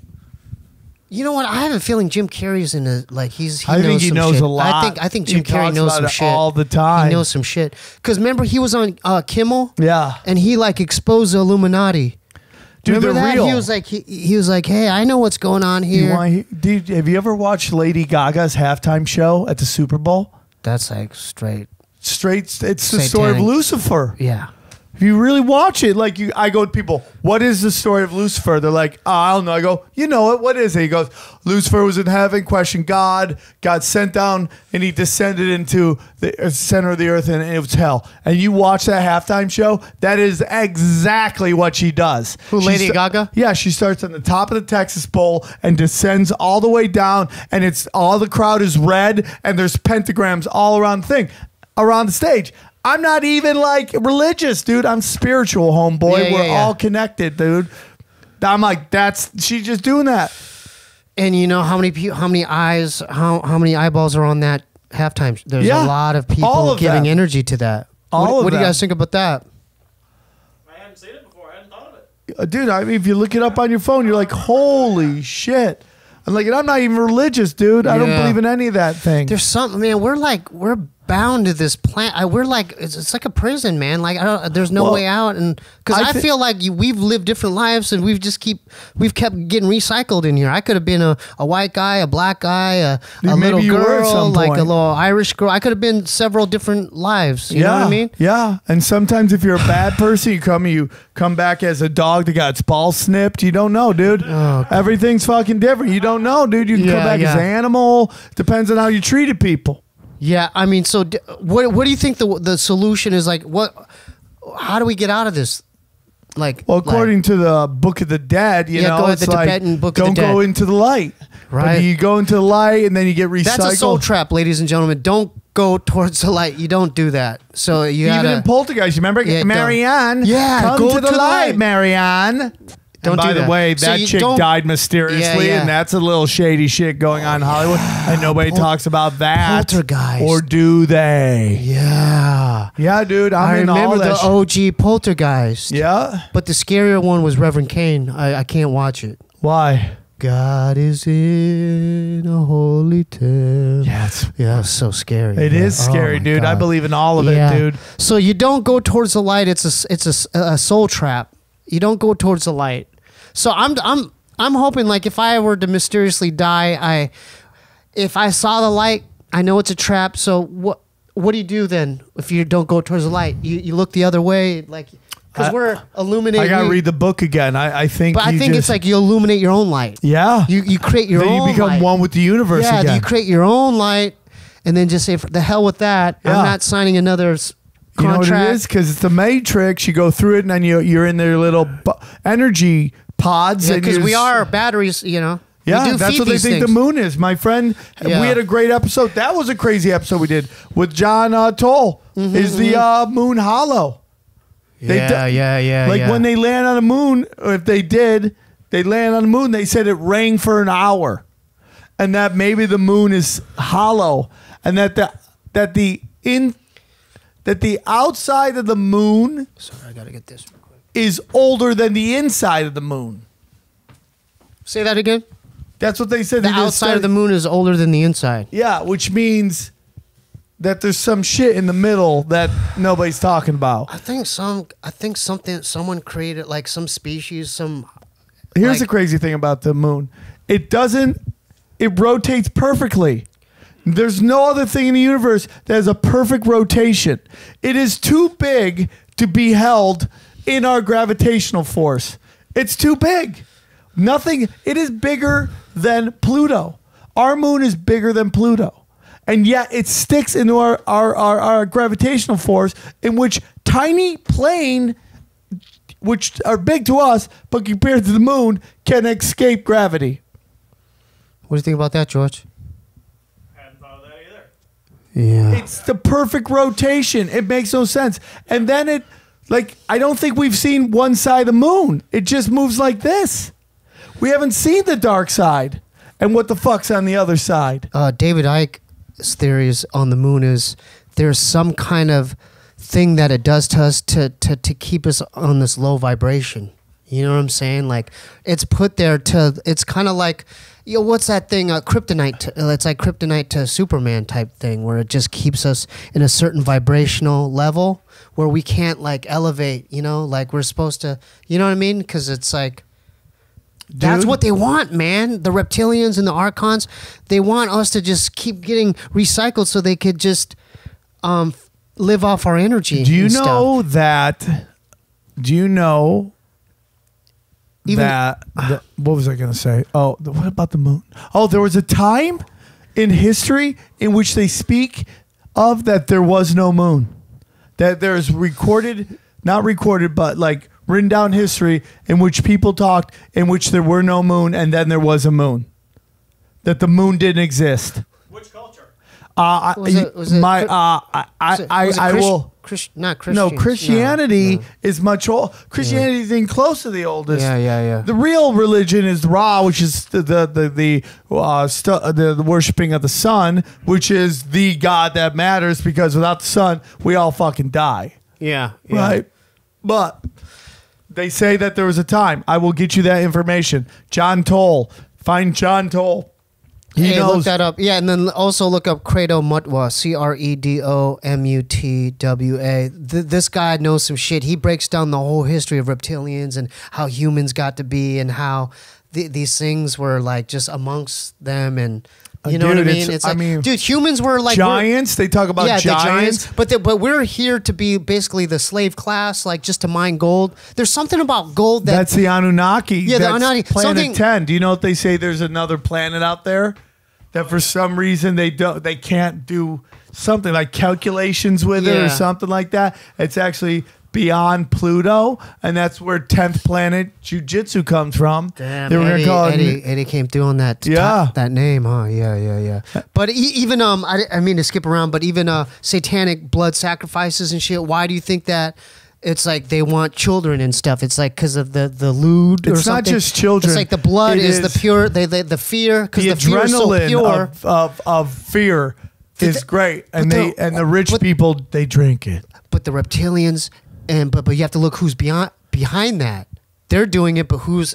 You know what? I have a feeling Jim Carrey's into like he's. He I knows think he some knows shit. a lot. I think I think He Jim Carrey talks knows about some it shit all the time. He knows some shit. Because remember he was on uh, Kimmel. Yeah. And he like exposed the Illuminati. Dude, remember they're that? real. He was like he, he was like, hey, I know what's going on You here. want, dude, have you ever watched Lady Gaga's halftime show at the Super Bowl? That's like straight. Straight, it's the story of Satanic. Lucifer. Yeah. If you really watch it, like you, I go to people, what is the story of Lucifer? They're like, oh, I don't know. I go, you know it. What is it? He goes, Lucifer was in heaven, questioned God, got sent down, and he descended into the uh, center of the earth, and it was hell. And you watch that halftime show, that is exactly what she does. Who, She Lady sta- Gaga? Yeah, she starts on the top of the Texas Bowl and descends all the way down, and it's all the crowd is red, and there's pentagrams all around the thing, around the stage. I'm not even like religious, dude. I'm spiritual, homeboy. Yeah, We're yeah, yeah. all connected, dude. I'm like, that's she's just doing that. And you know how many people, how many eyes, how how many eyeballs are on that halftime? There's Yeah. a lot of All people of giving them. energy to that. All what of what do you them. guys think about that? I hadn't seen it before. I hadn't thought of it. Uh, Dude, I mean, if you look it up on your phone, you're like, holy shit. I'm like, and I'm not even religious, dude. I don't Yeah. believe in any of that thing. There's something, man. We're like we're bound to this plant. I, we're like it's, it's like a prison, man. Like I don't, there's no Well, way out, and because I I, thi- feel like you, we've lived different lives, and we've just keep we've kept getting recycled in here. I could have been a, a white guy, a black guy, a, Dude, a maybe little you were at girl, some like a point. little Irish girl. I could have been several different lives. You yeah, know what I mean? Yeah. And sometimes if you're a bad person, you come you come back as a dog that got its balls snipped. You don't know, dude. Oh, Everything's fucking different. You don't know, dude. You can Yeah, come back yeah. as an animal. Depends on how you treated people. Yeah, I mean, so d- what what do you think the the solution is? Like, what? How do we get out of this? Like, Well, like- according to the Book of the Dead, you Yeah, know, go ahead, it's the like, Tibetan Book of the don't go Dead. into the light. Right. But you go into the light and then you get recycled. that's a soul trap, ladies and gentlemen. Don't go towards the light. You don't do that. So you Even gotta, in Poltergeist, you remember Yeah, don't- Marianne? Yeah, come go to the to the light, light. Marianne. Don't and by do the that. way, So that you chick don't- died mysteriously, Yeah, yeah. and that's a little shady shit going on in Hollywood, and nobody Pol- talks about that. Poltergeist. Or do they? yeah. Yeah, dude, I'm I in remember all that the shit. O G Poltergeist. Yeah? But the scarier one was Reverend Kane. I, I can't watch it. Why? God is in a holy temple. Yeah, it's, Yeah, it's so scary. it Yeah. is Oh scary, my dude. I God. believe in all of Yeah. it, dude. So you don't go towards the light. It's a it's a s- a, soul trap. You don't go towards the light. So I'm I'm I'm hoping like if I were to mysteriously die, I if I saw the light, I know it's a trap. So what what do you do then if you don't go towards the light? You you look the other way, like because I- we're illuminating. I gotta we- read the book again. I, I think But I you think just, it's like you illuminate your own light. yeah. You you create your then own. you become light. one with the universe Yeah, again. you create your own light, and then just say, "For the hell with that! Yeah. I'm not signing another s- You know contract." what it is? Because it's the Matrix. You go through it, and then you, you're in their little bu- energy pods. Yeah, and because you're we s- are batteries, you know. We Yeah, do that's feed what they these think things. the moon is. My friend, Yeah. we had a great episode. That was a crazy episode we did with John uh, Toll. Mm-hmm, is the uh, moon hollow? They Yeah, do- yeah, yeah. Like yeah. when they land on the moon, or if they did, they land on the moon. They said it rained for an hour, and that maybe the moon is hollow, and that the that the in that the outside of the moon Sorry, I gotta get this real quick. is older than the inside of the moon. Say that again. That's what they said. The They just outside said- of the moon is older than the inside. Yeah, which means that there's some shit in the middle that nobody's talking about. I think some. I think something. Someone created like some species. Some. Here's like- the crazy thing about the moon. It doesn't, it rotates perfectly. There's no other thing in the universe that has a perfect rotation. It is too big to be held in our gravitational force. It's too big. Nothing, it is bigger than Pluto. Our moon is bigger than Pluto. And yet it sticks into our, our, our, our gravitational force, in which tiny plane, which are big to us, but compared to the moon, can escape gravity. What do you think about that, George? Hadn't thought of that either. Yeah. It's the perfect rotation. It makes no sense. And then it, like, I don't think we've seen one side of the moon. It just moves like this. We haven't seen the dark side. And what the fuck's on the other side? uh, David Icke's theories on the moon is there's some kind of thing that it does to us to, to, to keep us on this low vibration. You know what I'm saying? Like it's put there to, it's kind of like, yo, what's that thing? Uh, kryptonite. To, it's like kryptonite to Superman type thing where it just keeps us in a certain vibrational level where we can't like elevate, you know, like we're supposed to, you know what I mean? Because it's like, that's Dude. what they want, man. The reptilians and the archons, they want us to just keep getting recycled so they could just um, live off our energy. Do you and know stuff. that? Do you know Even- that? the- what was I going to say? Oh, the, what about the moon? Oh, there was a time in history in which they speak of that there was no moon. That there's recorded, not recorded, but like written down history in which people talked in which there were no moon and then there was a moon. That the moon didn't exist. Which culture? Uh, Was I, it- was it my, Chri- uh, I, I, Was it- I, was it I Christ- will. Christ- not Christian. No, Christianity No, no. is much old. Christianity is in close to the oldest. Yeah, yeah, yeah. The real religion is Ra, which is the the the the, uh, stu- the the worshiping of the sun, which is the God that matters. Because without the sun, we all fucking die, Yeah, yeah. right? But they say that there was a time. I will get you that information. John Toll, find John Toll. He Hey, look knows. that up. Yeah, and then also look up Credo Mutwa, C R E D O M U T W A. Th- this guy knows some shit. He breaks down the whole history of reptilians and how humans got to be and how th- these things were like just amongst them and you know Dude, what I it's- mean? It's I like, mean, dude, humans were like we're- giants. They talk about yeah, giants. the giants. But the, but we're here to be basically the slave class, like just to mine gold. There's something about gold that That's the Anunnaki. Yeah, the That's Anunnaki. Planet Something- ten. Do you know what they say? There's another planet out there that for some reason they don't, they can't do something like calculations with it or Yeah. something like that. It's actually beyond Pluto, and that's where tenth planet Jiu-Jitsu comes from. Damn, They were gonna Eddie, call it- Eddie, Eddie came through on that Yeah. ta- that name, huh? Yeah, yeah, yeah. But e- even um, I, I mean to skip around, but even uh, satanic blood sacrifices and shit. Why do you think that? It's like they want children and stuff. It's like because of the the lewd. or It's not something. just children. It's like the blood It is, is the pure. They, they the fear because the the, fear is so adrenaline pure. of, of of fear is the- great, and but they the- and the rich but- people they drink it. But the reptilians and but but you have to look who's beyond behind that. They're doing it, but who's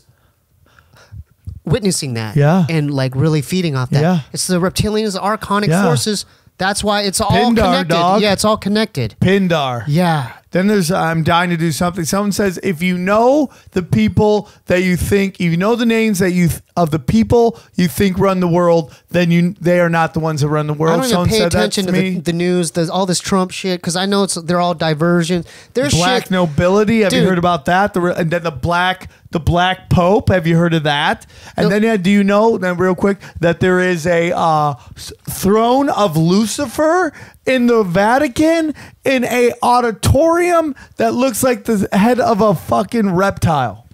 witnessing that? Yeah. and like really feeding off that. Yeah. It's the reptilians, the archonic Yeah. forces. That's why it's all Pindar, connected. dog. Yeah, it's all connected. Pindar. Yeah. Then there's I'm dying to do something. Someone says if you know the people that you think, if you know the names that you th- of the people you think run the world, then you they are not the ones that run the world. I don't even Someone pay said attention that to, to, the, me. the news, the, all this Trump shit, because I know it's they're all diversion. There's Black shit. nobility. Have you Dude. heard about that? The, re- and then the black the black pope. Have you heard of that? And No. then uh, do you know then real quick that there is a uh, s- throne of Lucifer in the Vatican in a auditorium that looks like the head of a fucking reptile.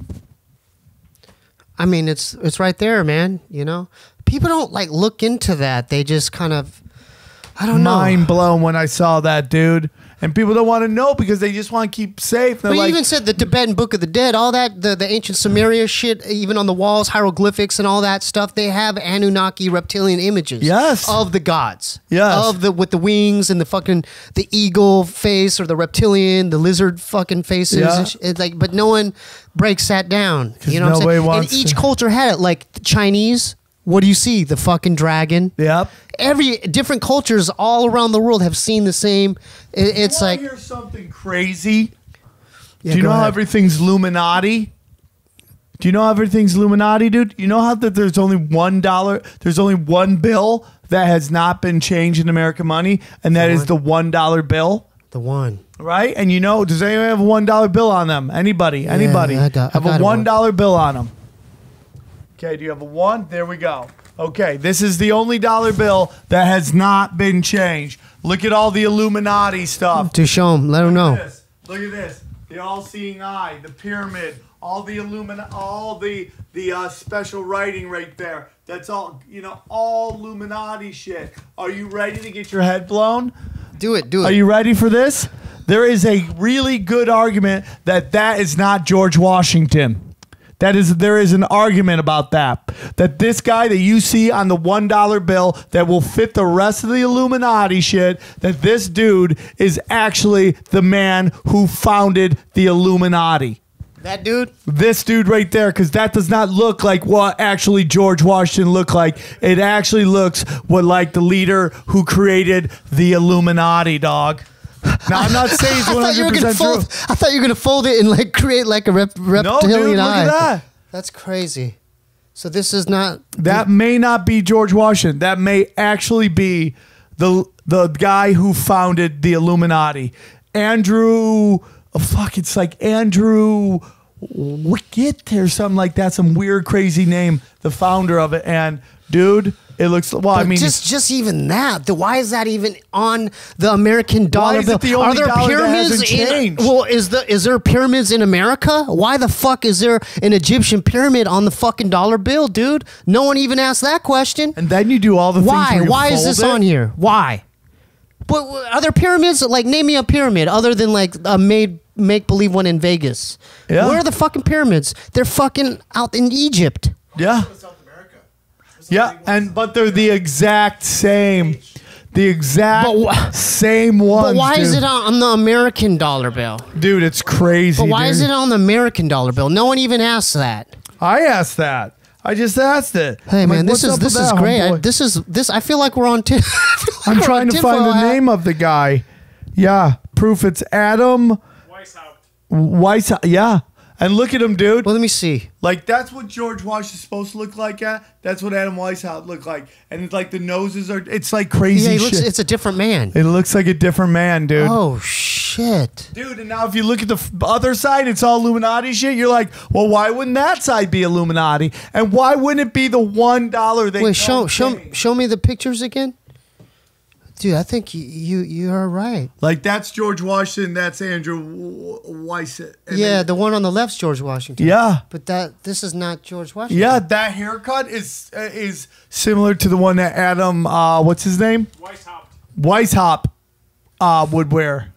I mean, it's it's right there, man. You know, people don't like look into that. They just kind of, I don't know. Mind blown when I saw that, dude. And people don't want to know because they just want to keep safe. They're But you like, even said the Tibetan Book of the Dead, all that, the, the ancient Sumeria shit, even on the walls, hieroglyphics and all that stuff, they have Anunnaki reptilian images. Yes. Of the gods. Yes. Of the, with the wings and the fucking, the eagle face or the reptilian, the lizard fucking faces. Yeah. And sh- it's like, but no one breaks that down. You know what I'm nobody saying? wants And each to- culture had it. Like the Chinese, what do you see? The fucking dragon. yep. Every different cultures all around the world have seen the same. It, it's you like, hear something crazy. yeah, Do you go know how ahead. everything's Illuminati? Do you know how everything's Illuminati, dude? You know how that there's only one dollar, there's only one bill that has not been changed in American money, and that is the one dollar bill, The one. right? And you know, does anyone have a one dollar bill on them? Anybody? Anybody I got- I have got a a one one. dollar bill on them? Okay, do you have a one? There we go. Okay, this is the only dollar bill that has not been changed. Look at all the Illuminati stuff. To show them, let them Look know. at this. Look at this. The all-seeing eye, the pyramid, all the illumina, all the the uh, special writing right there. That's all, you know, all Illuminati shit. Are you ready to get your head blown? Do it, do it. Are you ready for this? There is a really good argument that that is not George Washington. That is, there is an argument about that. That this guy that you see on the one dollar bill that will fit the rest of the Illuminati shit, that this dude is actually the man who founded the Illuminati. That dude? This dude right there, because that does not look like what actually George Washington looked like. It actually looks what like the leader who created the Illuminati, dog. Now, I'm not saying it's I one thought you were hundred gonna percent fold. true. I thought you were gonna fold it and like create like a rep, reptilian No, dude, look eye. at that. That's crazy. So this is not. That may not be George Washington. That may actually be the the guy who founded the Illuminati. Andrew, oh, fuck, it's like Andrew Wicket or something like that. Some weird, crazy name. The founder of it. And dude, it looks. Well, I But mean, just just even that. The, why is that even on the American dollar is bill? it the Are only there dollar that pyramids hasn't in? changed? Well, is the is there pyramids in America? Why the fuck is there an Egyptian pyramid on the fucking dollar bill, dude? No one even asked that question. and then you do all the things. Why? where you Why is fold this it. on here? Why? But are there pyramids? Like, name me a pyramid other than like a made make believe one in Vegas. Yeah. Where are the fucking pyramids? They're fucking out in Egypt. Yeah. South America. There's Yeah, only one and South but they're the exact same, the exact But wha- same ones. But why is dude. it on the American dollar bill? Dude, it's crazy. But why dude. is it on the American dollar bill? No one even asked that. I asked that. I just asked it. Hey I'm man, like, this what's is up this with is that, great. I, homeboy? this is this. I feel like we're on. T- I feel like I'm we're trying on to tinfoil find the hat. name of the guy. Yeah, proof it's Adam Weishaupt. Weiss. Yeah, and look at him, dude. Well, let me see. Like that's what George Washington's supposed to look like. At that's what Adam Weishaupt looked like, and it's like the noses are. It's like crazy Yeah, he looks. shit. It's a different man. It looks like a different man, dude. Oh shit. Dude, and now if you look at the f- other side, it's all Illuminati shit. You're like, well, why wouldn't that side be Illuminati? And why wouldn't it be the one dollar they Wait, show don't show change? show me the pictures again. Dude, I think you you, you are right. Like that's George Washington. That's Andrew W- Weiss. and Yeah, then- the one on the left's George Washington. yeah, But that this is not George Washington. yeah. That haircut is uh, is similar to the one that Adam. Uh, what's his name? Weishaupt. Weishaupt uh, would wear.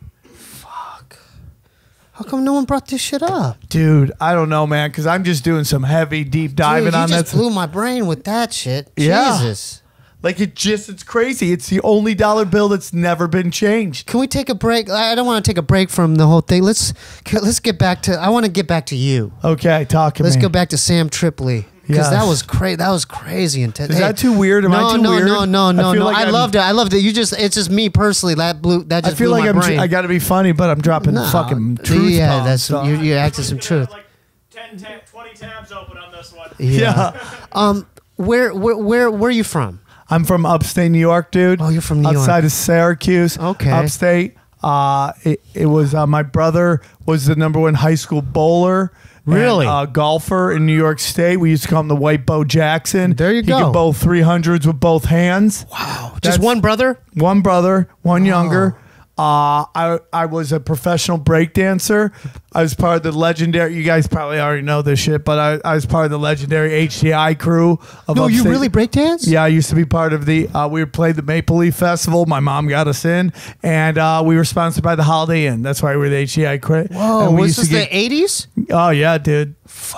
How come no one brought this shit up? Dude, I don't know, man, because I'm just doing some heavy deep diving Dude, you on just that. blew my brain with that shit. Yeah. Jesus. Like it just, it's crazy. It's the only dollar bill that's never been changed. Can we take a break? I I don't want to take a break from the whole thing. Let's let's get back to. I want to get back to you. Okay, talk to Let's me. go back to Sam Tripoli because that Yes. was crazy. That was crazy intense. Is that too weird? Am no, I too no, weird? no, no, I no, feel no. like I I'm- loved it. I loved it. You just, it's just me personally. That blew. That I just feel blew like my I'm. brain. I got to be funny, but I'm dropping No, fucking truth Yeah, bombs, that's dog. you. You acted some You should have, truth. Like ten, ta- twenty tabs open on this one. Yeah. Yeah. Um. Where, where, where, where are you from? I'm from upstate New York, dude. Oh, you're from New York. Outside of Syracuse. Okay. Upstate. Uh, it, it was uh, my brother was the number one high school bowler. and, Really? uh, golfer in New York State. We used to call him the White Bo Jackson. There you he go. He could bowl three hundreds with both hands. Wow. Just That's- one brother. One brother, one younger. Uh, I I was a professional break dancer. I was part of the legendary. You guys probably already know this shit, but I, I was part of the legendary H T I crew. Of No, you upstate- really breakdance? Yeah, I used to be part of the. Uh, we played the Maple Leaf Festival. My mom got us in, and uh, we were sponsored by the Holiday Inn. That's why we were the H T I crew. Whoa, And we was used to this get- the eighties? Oh yeah, dude.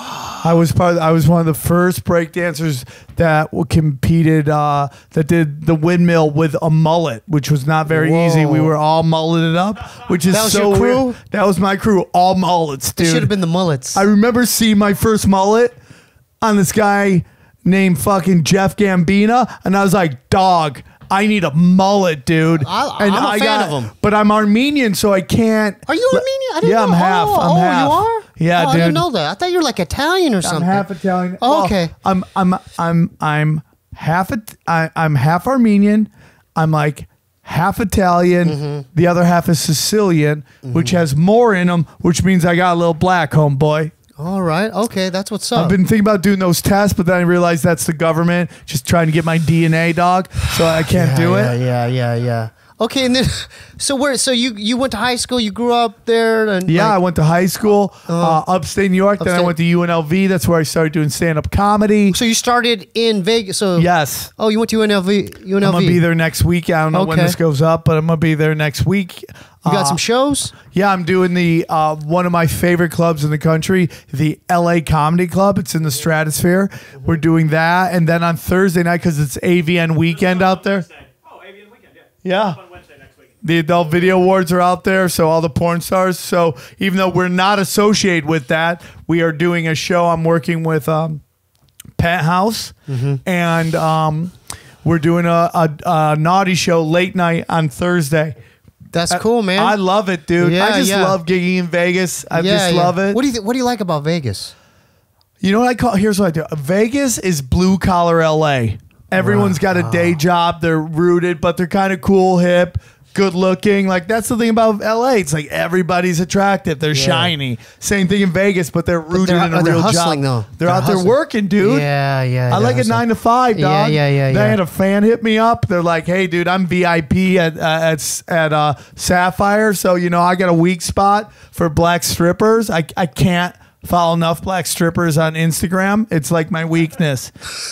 I was part. Of, I was one of the first break dancers that w- competed. Uh, that did the windmill with a mullet, which was not very Whoa. easy. We were all mulleted up, which is That was so your crew? weird. That was my crew, all mullets, It should dude. have been the mullets. I remember seeing my first mullet on this guy named fucking Jeff Gambina, and I was like, dog. I need a mullet, dude. I- and I'm a I fan got, of 'em. But I'm Armenian, so I can't. Are you Armenian? I didn't yeah, know. I'm half. Oh, I'm oh, half. you are? Yeah, oh, dude. I didn't know that. I thought you were like Italian or something. I'm half Italian. Oh, Well, okay. I'm I'm I'm I'm half it. I, I'm half Armenian. I'm like half Italian. Mm-hmm. The other half is Sicilian, which has more in them, which means I got a little black, homeboy. All right. Okay, that's what's up. I've been thinking about doing those tests, but then I realized that's the government just trying to get my D N A, dog. So I can't yeah, do yeah, it. Yeah, yeah, yeah. Okay, and then so where? So you you went to high school? You grew up there? And Yeah, I like, went to high school, uh, upstate New York. Then I upstate- went to U N L V. That's where I started doing stand-up comedy. So you started in Vegas. So Yes. Oh, you went to U N L V. U N L V. I'm gonna be there next week. I don't know when Okay. this goes up, but I'm gonna be there next week. You got Uh, some shows? Yeah, I'm doing the uh, one of my favorite clubs in the country, the L A Comedy Club. It's in the Stratosphere. We're doing that, and then on Thursday night because it's A V N weekend out there. Wednesday. Oh, Avian weekend, yeah. Yeah. On Wednesday next week. The Adult Video Awards are out there, so all the porn stars. So even though we're not associated with that, we are doing a show. I'm working with um, Penthouse, and um, we're doing a, a, a naughty show late night on Thursday. That's cool, man. I love it, dude. Yeah, I just yeah. love gigging in Vegas. I Yeah, just yeah. love it. What do you th- What do you like about Vegas? You know what I call? Here's what I do. Vegas is blue collar L A. Everyone's got a day job. They're rooted, but they're kind of cool, hip, good looking. Like that's the thing about L A. It's like everybody's attractive. They're shiny. Same thing in Vegas, but they're rooted they're- in a they're real hustling, job. though. They're, They're out there hustling. working, dude. Yeah, yeah. I they're like a hustling. nine to five, Yeah, dog. yeah, yeah, They yeah. had a fan hit me up. They're like, "Hey, dude, I'm V I P at uh, at at uh, Sapphire, so you know I got a weak spot for black strippers. I I can't follow enough black strippers on Instagram. It's like my weakness."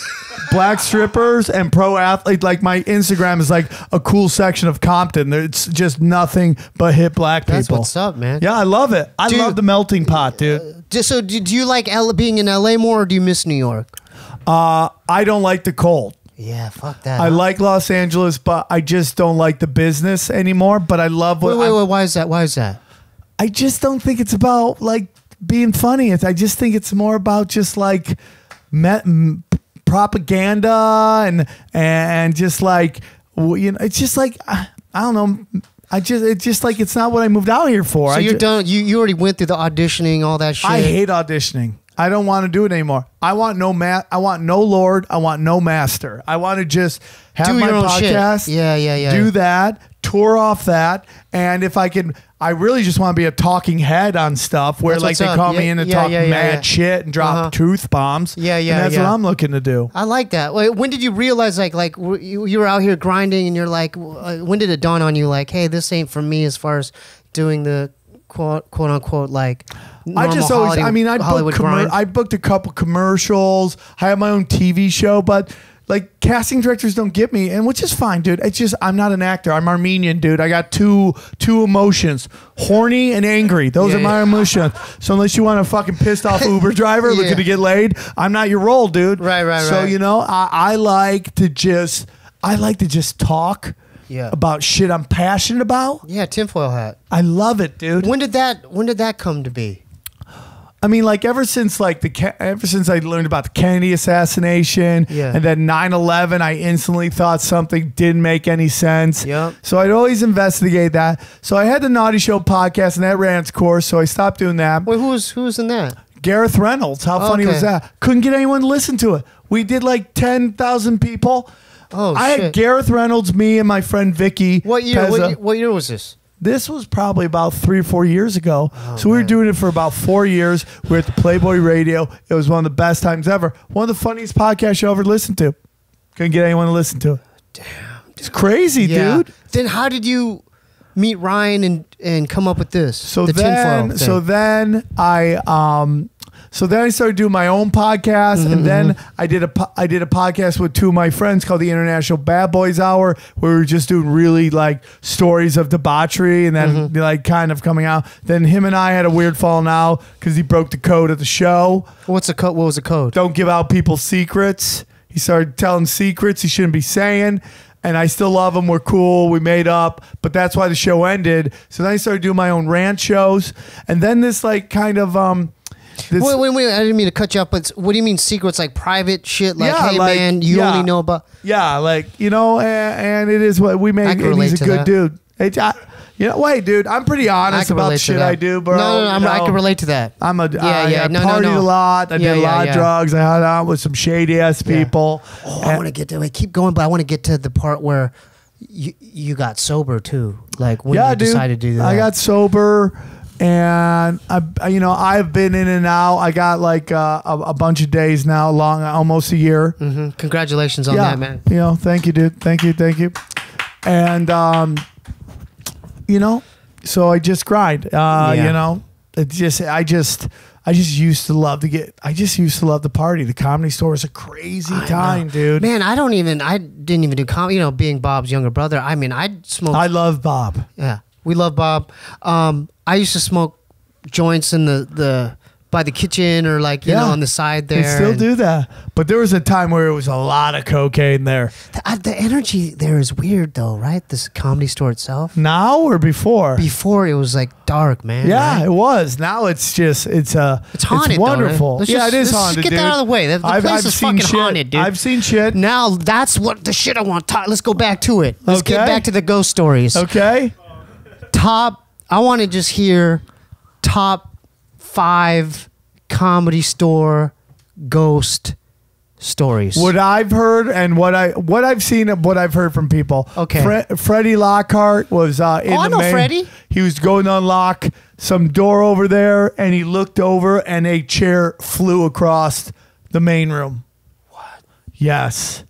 Black strippers and pro athlete. Like my Instagram is like a cool section of Compton. There- It's just nothing but hit black people. That's what's up, man. Yeah, I love it. I Dude, love the melting pot, dude. Just so, do, do you like L- being in L A more, or do you miss New York? Uh, I don't like the cold. Yeah, fuck that. I huh? like Los Angeles, but I just don't like the business anymore. But I love what Wait, wait, I, wait. Why is that? Why is that? I just don't think it's about like being funny. It's, I just think it's more about just like met, m- propaganda and and just like w- you know, it's just like I, I don't know. I just it's just like it's not what I moved out here for. So I you're ju- done. You you already went through the auditioning, all that shit. I hate auditioning. I don't want to do it anymore. I want no ma- I want no Lord. I want no master. I want to just have Do my your own shit. podcast. Yeah, yeah, yeah. Do that. Tour off that. And if I can, I really just want to be a talking head on stuff where That's like what's they up. call Yeah, me in to yeah, talk yeah, yeah, mad yeah. shit and drop Uh-huh. truth bombs. Yeah, yeah, And that's yeah. what I'm looking to do. I like that. Wait, when did you realize, like, like w- you, you were out here grinding, and you're like, uh, when did it dawn on you, like, hey, this ain't for me as far as doing the quote quote unquote like. I just normal always, I Hollywood- mean, I Hollywood booked, commer- grind? I booked a couple commercials. I have my own T V show, but like casting directors don't get me, and which is fine, dude. It's just I'm not an actor. I'm Armenian, dude. I got two two emotions: horny and angry. Those Yeah, are my yeah. emotions. So unless you want a fucking pissed off Uber driver Yeah. looking to get laid, I'm not your role, dude. Right, right, So right. you know, I, I like to just I like to just talk. Yeah. About shit I'm passionate about. Yeah, tinfoil hat. I love it, dude. When did that? When did that come to be? I mean, like ever since like the Ke- ever since I learned about the Kennedy assassination, Yeah. and then nine eleven, I instantly thought something didn't make any sense. Yep. So I'd always investigate that. So I had the Naughty Show podcast, and that ran its course. So I stopped doing that. Wait, who was who was in that? Gareth Reynolds, how funny Okay. was that? Couldn't get anyone to listen to it. We did like ten thousand people. Oh, I shit. had Gareth Reynolds, me, and my friend Vicky. What year? Pezza. What, year- what year was this? This was probably about three or four years ago. Oh, so we were doing it for about four years. We were at the Playboy Radio. It was one of the best times ever. One of the funniest podcasts you ever listened to. Couldn't get anyone to listen to it. Damn. It's crazy, Yeah. dude. Then how did you? meet Ryan and and come up with this? So the tinfoil then, thing? so then I um, so then I started doing my own podcast, Mm-hmm, and then I did a po- I did a podcast with two of my friends called the International Bad Boys Hour, where we were just doing really like stories of debauchery, and then Mm-hmm. like kind of coming out. Then him and I had a weird falling out because he broke the code of the show. What's the code? What was the code? Don't give out people's secrets. He started telling secrets he shouldn't be saying. And I still love him. We're cool. We made up. But that's why the show ended. So then I started doing my own rant shows. And then this like kind of um this Wait, wait, wait! I didn't mean to cut you up, but what do you mean secrets? Like private shit? Like, Yeah, hey like, man, you yeah. only know about. yeah, like, you know, and, and it is what we make. I can And relate he's a to good that. dude. It, I, you know, wait, dude, I'm pretty honest can about relate the to shit that. I do, bro. No, no, no I'm, you I know? can relate to that. I'm a Yeah, I, yeah, I no, no, partied no. a lot. I Yeah, did a yeah, lot yeah. of drugs. I hung out with some shady ass people. Oh, I want to get to. Wait, keep going, but I want to get to the part where you you got sober too. Like when yeah, you dude. decided to do that. I got sober, and I, I- you know, I've been in and out. I got like uh, a, a bunch of days now, long, almost a year. hmm Congratulations on yeah, that, man. You know, thank you, dude. Thank you, thank you. And um, you know, so I just grind. Uh, Yeah. You know, it just, I just. I just used to love to get. I just used to love the party. The Comedy Store was a crazy I time, know. dude. Man, I don't even. I didn't even do comedy. You know, being Bob's younger brother. I mean, I'd smoke. I love Bob. Yeah, we love Bob. Um, I used to smoke joints in the, the by the kitchen or like you Yeah. know on the side there. They still and do that, but there was a time where it was a lot of cocaine there. The, uh, the energy there is weird though, right? This Comedy Store itself. Now or before? Before it was like dark, man. Yeah, right? it was. Now it's just it's uh It's haunted, though, right? wonderful. Let's yeah, just- it is let's just haunted. get that dude. out of the way. The- the place is seen fucking shit. haunted, dude. I've seen shit. Now that's what the shit I want. To, let's go back to it. Let's get Okay. back to the ghost stories. Okay. Top. I want to just hear top five Comedy Store ghost stories. What I've heard and what I what I've seen and what I've heard from people. Okay. Fre- Freddie Lockhart was uh, in Oh, I the know main. Freddie. He was going to unlock some door over there, and he looked over, and a chair flew across the main room. What? Yes.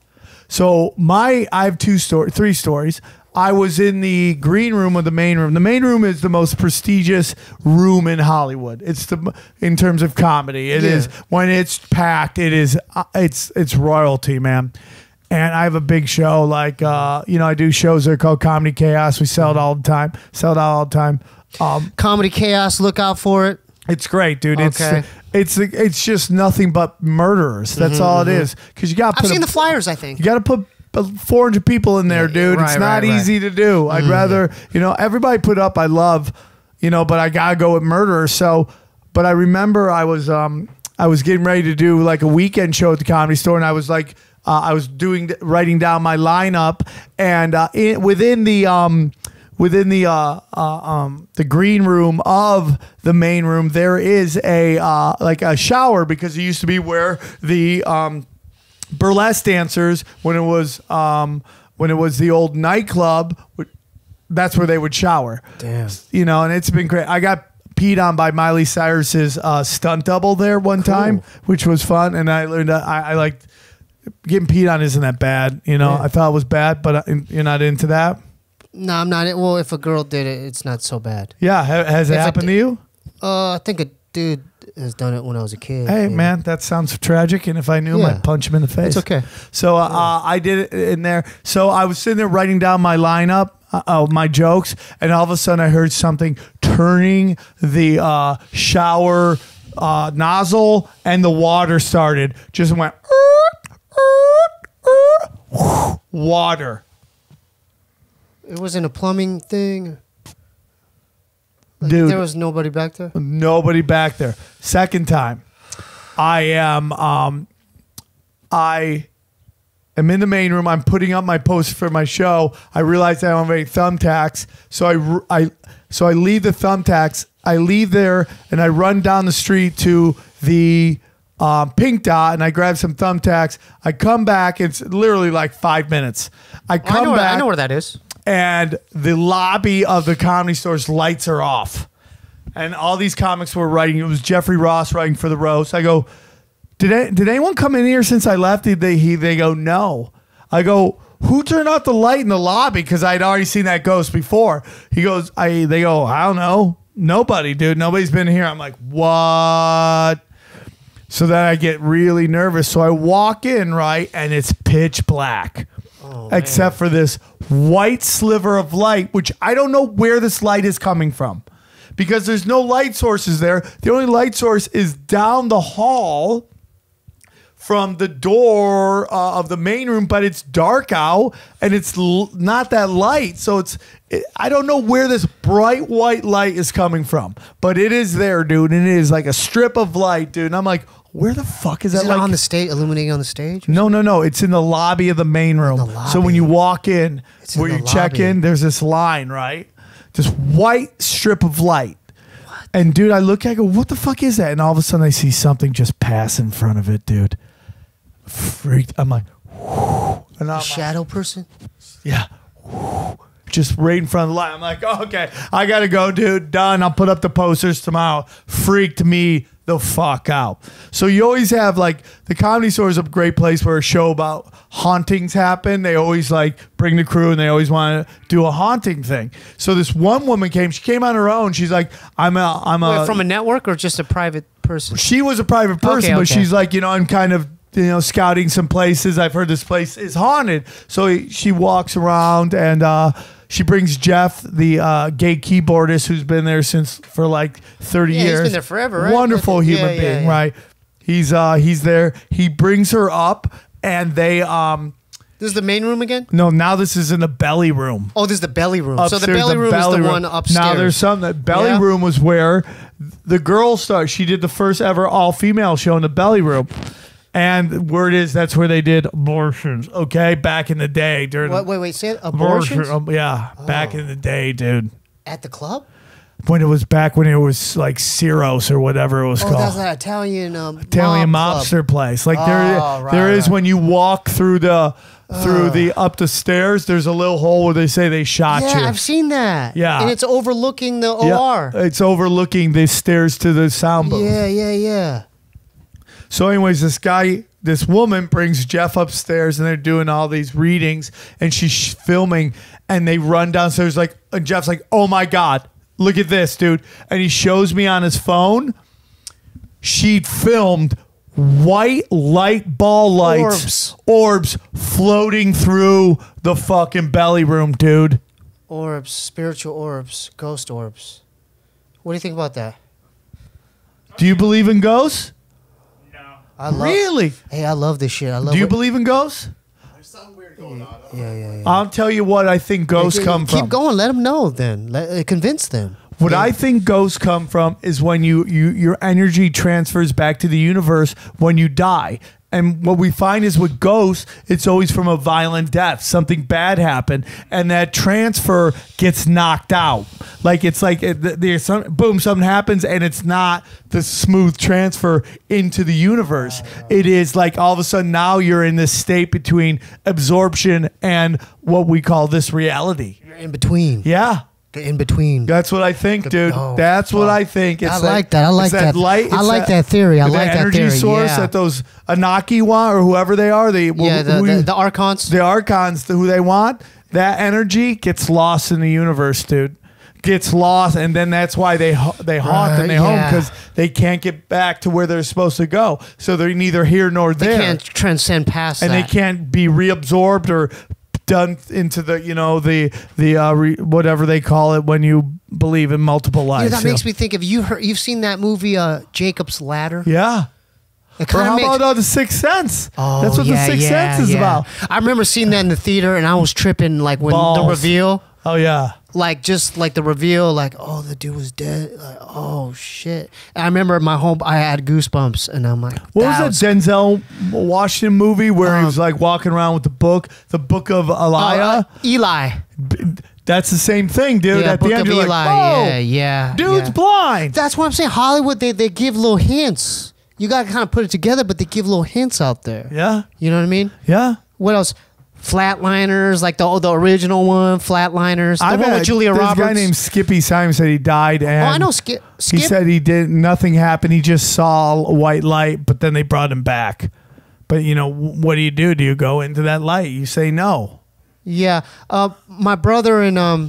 So my I have two story, three stories. I was in the green room of the main room. The main room is the most prestigious room in Hollywood. It's the in terms of comedy. It is Yeah. when it's packed. It is uh, it's it's royalty, man. And I have a big show. Like uh, you know, I do shows that are called Comedy Chaos. We sell it all the time. Sell it all the time. Um, Comedy Chaos. Look out for it. it's great, dude. Okay. It's it's it's just nothing but murderers. That's all it is. Because you got I've seen the flyers. I think. you got to put four hundred people in there, Yeah, dude. right, it's not right, right. easy to do. I'd rather, you know, everybody put up, I love, you know, but I gotta go with murder. So, but I remember I was, um, I was getting ready to do like a weekend show at the Comedy Store, and I was like, uh, I was doing, writing down my lineup, and uh, in, within the, um, within the uh, uh, um, the green room of the main room, there is a uh, like a shower, because it used to be where the um, burlesque dancers, when it was um, when it was the old nightclub, would- that's where they would shower. Damn. You know, and it's been great. I got peed on by Miley Cyrus's uh, stunt double there one time, which was fun, and I learned that I, I liked getting peed on. Isn't that bad? You know, Yeah. I thought it was bad, but I, you're not into that. No, I'm not. Well, if a girl did it, it's not so bad. Yeah, ha- has it If it happened d- to you? Uh, I think a dude has done it when I was a kid. Hey, you know. man, that sounds tragic. And if I knew, Yeah. I'd punch him in the face. It's okay. So uh, uh, I did it in there. So I was sitting there writing down my lineup, uh, uh, my jokes, and all of a sudden I heard something turning the uh, shower uh, nozzle, and the water started. Just went, water. It wasn't a plumbing thing. Like, Dude. there was nobody back there. Nobody back there. Second time, I am um, I am in the main room. I'm putting up my post for my show. I realize I don't have any thumbtacks, so I r- I so I leave the thumbtacks. I leave there and I run down the street to the um, Pink Dot, and I grab some thumbtacks. I come back. It's literally like five minutes. I come I know, where, back I know where that is. and the lobby of the Comedy Store's lights are off. And all these comics were writing. It was Jeffrey Ross writing for the roast. I go, did I, did anyone come in here since I left? Did they he they go no. I go, who turned out the light in the lobby? Because I'd already seen that ghost before. He goes, I. They go, I don't know. Nobody, dude. Nobody's been here. I'm like, what? So then I get really nervous. So I walk in, right, and it's pitch black. Oh, except for this white sliver of light, which I don't know where this light is coming from. Because there's no light sources there. The only light source is down the hall from the door uh, of the main room, but it's dark out and it's l- not that light. So it's, it, I don't know where this bright white light is coming from, but it is there, dude. And it is like a strip of light, dude. And I'm like, where the fuck is, is that? Is it like on the stage, illuminating on the stage? No, no, no. It's in the lobby of the main room. The so when you walk in, It's where in you the check lobby. in, there's this line, right? This white strip of light. What? And dude, I look at it, I go, what the fuck is that? And all of a sudden I see something just pass in front of it, dude. Freaked. I'm like, whew. And I'm A shadow person? like, yeah. Whew. Just right in front of the light. I'm like, oh, okay, I gotta go, dude. Done. I'll put up the posters tomorrow. Freaked me the fuck out. So you always have like the Comedy Store is a great place where a show about hauntings happen. They always like bring the crew and they always want to do a haunting thing. So this one woman came. She came on her own. She's like, I'm a, I'm a. Wait, from a network or just a private person? She was a private person, Okay, but okay. she's like, you know, I'm kind of, you know, scouting some places. I've heard this place is haunted. So she walks around and uh, she brings Jeff, the uh, gay keyboardist who's been there since for like thirty Yeah, he's years. been there forever, right? Wonderful Yeah, human yeah, being, yeah. right? He's uh, he's there. He brings her up and they um This is the main room again? no, now this is in the belly room. Oh, this is the belly room. Upstairs, so the belly room belly is the one upstairs. Now there's some that belly Yeah? room was where the girl started. She did the first ever all female show in the belly room, and word is that's where they did abortions. Okay, back in the day during Wait, wait, wait. Say it. abortion. Abortions? um, yeah, back in the day, dude. At the club? When it was back when it was like Ciros or whatever it was Oh, called. that's that Italian um, Italian mob club. mobster place. Like Oh, there, right, there is right. when you walk through the through the up the stairs. There's a little hole where they say they shot Yeah, you. I've seen that. Yeah. And it's overlooking the Yeah, O R. it's overlooking the stairs to the sound booth. Yeah, yeah, yeah. So, anyways, this guy, this woman brings Jeff upstairs, and they're doing all these readings, and she's sh- filming, and they run downstairs like, and Jeff's like, "Oh my god, look at this, dude!" And he shows me on his phone. She'd filmed white light ball lights, Orbs. orbs floating through the fucking belly room, dude. Orbs, spiritual orbs, ghost orbs. What do you think about that? Do you believe in ghosts? No. I love, Really? Hey, I love this shit. I love Do you it. believe in ghosts? There's something weird going on. Yeah, yeah, yeah. I'll tell you what I think ghosts Yeah, come keep from. going. Let them know then. Let, uh, convince them. What Yeah. I think ghosts come from is when you, you your energy transfers back to the universe when you die. And what we find is with ghosts, it's always from a violent death. Something bad happened, and that transfer gets knocked out. Like it's like it, th- there's some boom, something happens, and it's not the smooth transfer into the universe. It is like all of a sudden now you're in this state between absorption and what we call this reality. You're in between. Yeah. The in between. That's what I think, dude. oh, That's what fuck. I think. It's I like that. I like it's that. light. I it's like that theory. I the like that energy theory, source yeah. that those Anaki want or whoever they are. They Yeah, the, who the, you- the archons. the archons, who they want. That energy gets lost in the universe, dude. Gets lost, and then that's why they ha- they haunt Right, and they home yeah. because they can't get back to where they're supposed to go. So they're neither here nor they there, can't transcend past and that. they can't be reabsorbed or done into the you know the the uh, re- whatever they call it when you believe in multiple Yeah, lives. that makes me think of you. Heard, you've seen that movie, uh, Jacob's Ladder. Yeah. It Or kind how of makes. about uh, the Sixth Sense? Oh, That's what yeah, the Sixth yeah, Sense is yeah. about. I remember seeing that in the theater, and I was tripping like when Balls. the reveal, Oh yeah. like just like the reveal, like oh the dude was dead, like oh shit. And I remember my home, I had goosebumps, and I'm like, What was that Denzel Washington movie where he Um, was like walking around with the book, the book of Uh, Elijah? Eli. That's the same thing, dude. Yeah, At Book the end, of you're Eli. like, "Whoa, yeah, yeah. dude's yeah. blind." That's what I'm saying. Hollywood, they, they give little hints. You got to kind of put it together, but they give little hints out there. Yeah, You know what I mean? yeah. What else? Flatliners, like the the original one, Flatliners. The I've one had- with Julia there's Roberts. a guy named Skippy Simon said he died, and oh, I know Skip. Skip. he said he did nothing happened. He just saw a white light, but then they brought him back. But you know, what do you do? Do you go into that light? You say no. Yeah. Uh, my brother and um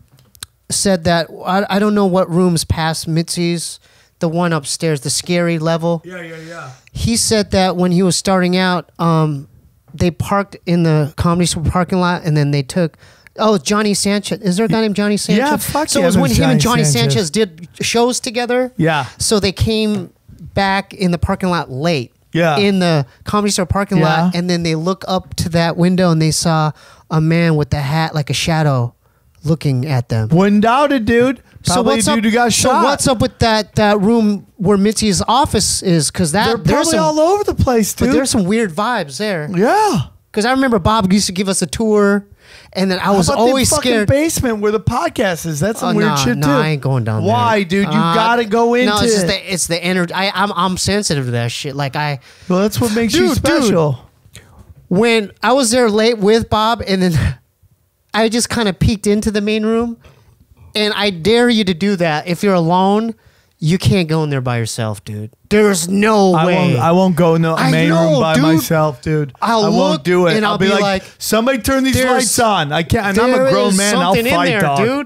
said that I, I don't know what rooms past Mitzi's, the one upstairs, the scary level. Yeah, yeah, yeah. He said that when he was starting out, um, they parked in the Comedy Store parking lot, and then they took. Oh, Johnny Sanchez. Is there a guy named Johnny Sanchez? Yeah, fuck So yeah, it was when there's him and Johnny Johnny Sanchez. Sanchez. did shows together. Yeah. So they came back in the parking lot late. Yeah. In the Comedy Store parking Yeah. lot, and then they look up to that window and they saw a man with the hat like a shadow looking at them. Wouldn't doubt it, dude. So Probably what's a dude up? who got so shot. what's up with that that room where Mitzi's office is? Because that They're there's probably some, all over the place, but dude. there's some weird vibes there. Yeah. Because I remember Bob used to give us a tour, and then I was How about always the fucking scared. basement where the podcast is? That's some Oh, weird nah, shit nah, too. I ain't going down there. Why, dude? You Uh, gotta go into No, it's just it. the it's the energy. I, I'm I'm sensitive to that shit. Like I Well, that's what makes you Dude, dude. special. when I was there late with Bob, and then I just kind of peeked into the main room, and I dare you to do that. If you're alone, you can't go in there by yourself, dude. There's no I way. won't. I won't go in the I main know, room by dude. myself, dude. I'll I won't look do it. and I'll be, be like, like, somebody turn these "There's- lights on. I can't. And I'm There a grown is man. I'll something fight, in there, dog. dude.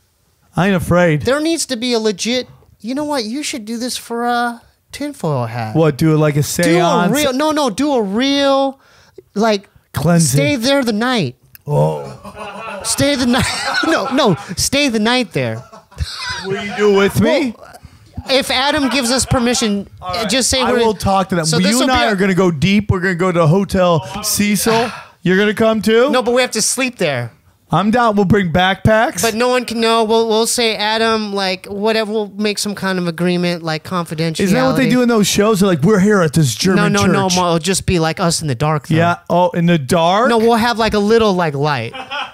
I ain't afraid. There needs to be a legit. You know what? You should do this for a tinfoil hat. What? Do it like a Do a seance? real. No, no. Do a real, like, Cleansing. stay there the night. Oh. Stay the night. no, no. Stay the night there. Will you do it with me? If Adam gives us permission, uh, just say I we're. will talk to them. So you this'll and be I a- are going to go deep. We're going to go to Hotel Cecil. You're going to come too? No, but we have to sleep there. I'm down. We'll bring backpacks. But no one can know. We'll we'll say Adam, like whatever. We'll make some kind of agreement, like confidentiality. Isn't that what they do in those shows? They're like, we're here at this No, German no, church. no. Mo, It'll just be like us in the dark. Though. Yeah. Oh, in the dark? No, we'll have like a little like light.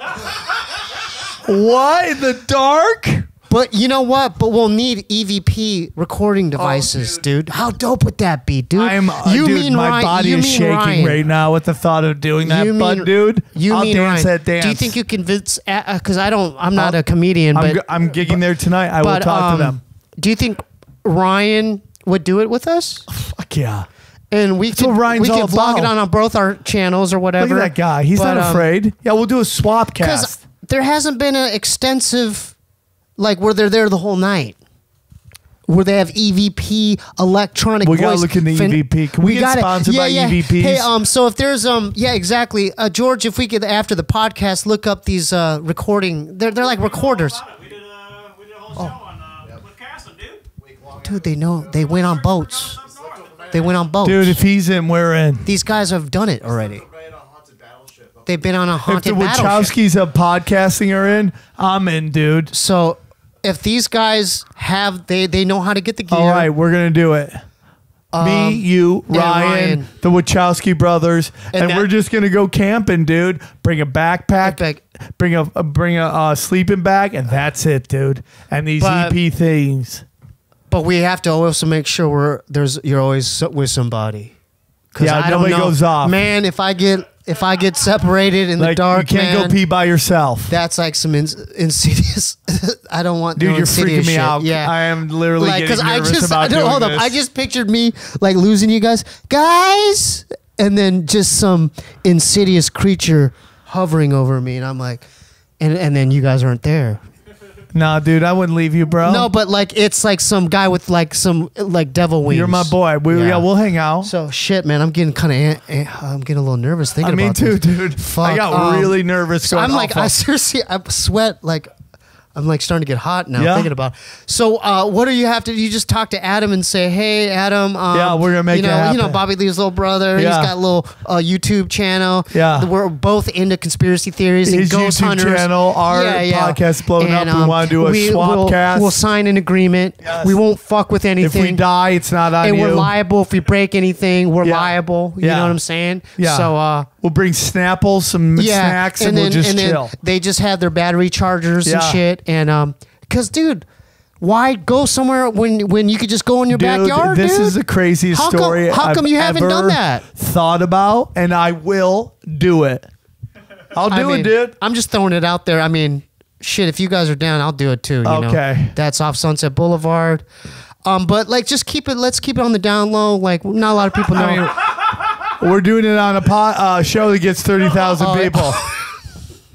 What? In the dark? But you know what? But we'll need E V P recording devices, dude. How dope would that be, dude? I'm, uh, you dude, mean my Ryan, body you is mean shaking Ryan. right now with the thought of doing that. You But, mean- dude, You I'll mean dance Ryan. that dance. Do you think you convince? Because I don't. I'm not I'll- a comedian, I'm, but g- I'm gigging there tonight. I will but, talk um, to them. Do you think Ryan would do it with us? Fuck yeah. And we could what Ryan's we all could vlog about. it on, on both our channels or whatever. Look at that guy. He's But, not um, afraid. Yeah, we'll do a swap Because cast. there hasn't been an extensive, like where they're there the whole night, where they have E V P electronic. We gotta voice look into E V P. Can we get gotta- sponsored yeah, by yeah. E V Ps? Hey, um, so if there's um, yeah, exactly, uh, George, if we could after the podcast look up these uh recording, they're they're like recorders, We did a we did a whole show on uh, with Castle, dude. dude. They know they went on boats. They went on boats. Dude, if he's in, we're in. These guys have done it already. Right on Haunted Battleship. They've been on a If the haunted battleship. Wachowskis of podcasting are in, I'm in, dude. So if these guys have, they they know how to get the gear. All right, we're going to do it. Me, you, and Ryan, Ryan. the Wachowski brothers, and, And that- we're just gonna go camping, dude. Bring a backpack, Backpack. bring a uh, bring a uh, sleeping bag, and that's it, dude. And these But- E P things. But we have to also make sure we're there's you're always so- with somebody. 'Cause Yeah, I don't nobody know. goes off. Man, if I get if I get separated in the Like dark, you can't man, go pee by yourself, that's like some ins- insidious. I don't want dude. no You're insidious freaking me shit. out. Yeah. I am literally like getting I nervous just about no, doing hold up. this. I just pictured me like losing you guys, guys, and then just some insidious creature hovering over me, and I'm like, and and then you guys aren't there. Nah, dude, I wouldn't leave you, bro. No, but like it's like some guy with like some like devil wings. you're my boy. We, yeah. Yeah. we'll hang out. So shit, man, I'm getting kind of, I'm getting a little nervous thinking I mean, about too, this. dude. I Fuck, got um, really nervous. So going, I'm like, oh, I fuck. seriously, I sweat like, I'm like starting to get hot now Yeah. thinking about. So, uh, what do you have to? You just talk to Adam and say, hey, Adam. Um, Yeah, we're gonna make you it know, You know, happen. Bobby Lee's little brother. Yeah. He's got a little uh, YouTube channel. Yeah. we're both into conspiracy theories His and ghost YouTube hunters. channel, our podcast blowing up. We wanna do a swap we'll, cast. We'll sign an agreement. Yes. We won't fuck with If anything. we die, it's not on and you. we're liable if we break anything. We're Yeah. liable. You Yeah. know what I'm saying? Yeah. So, uh, We'll bring Snapple, some yeah, snacks, and, then, we'll just and then chill. they just have their battery chargers and Yeah. shit. And um, cause dude, why go somewhere when when you could just go in your Dude, backyard? this dude? is the craziest How come- story how come I've you haven't ever done that? thought about, and I will do it. I'll do I it, mean, dude. I'm just throwing it out there. I mean, shit, if you guys are down, I'll do it too. You Okay. know? That's off Sunset Boulevard. Um, but like, just keep it. Let's keep it on the down low. Like, not a lot of people know. I mean, we're doing it on a pot, uh, show that gets thirty thousand Oh, people.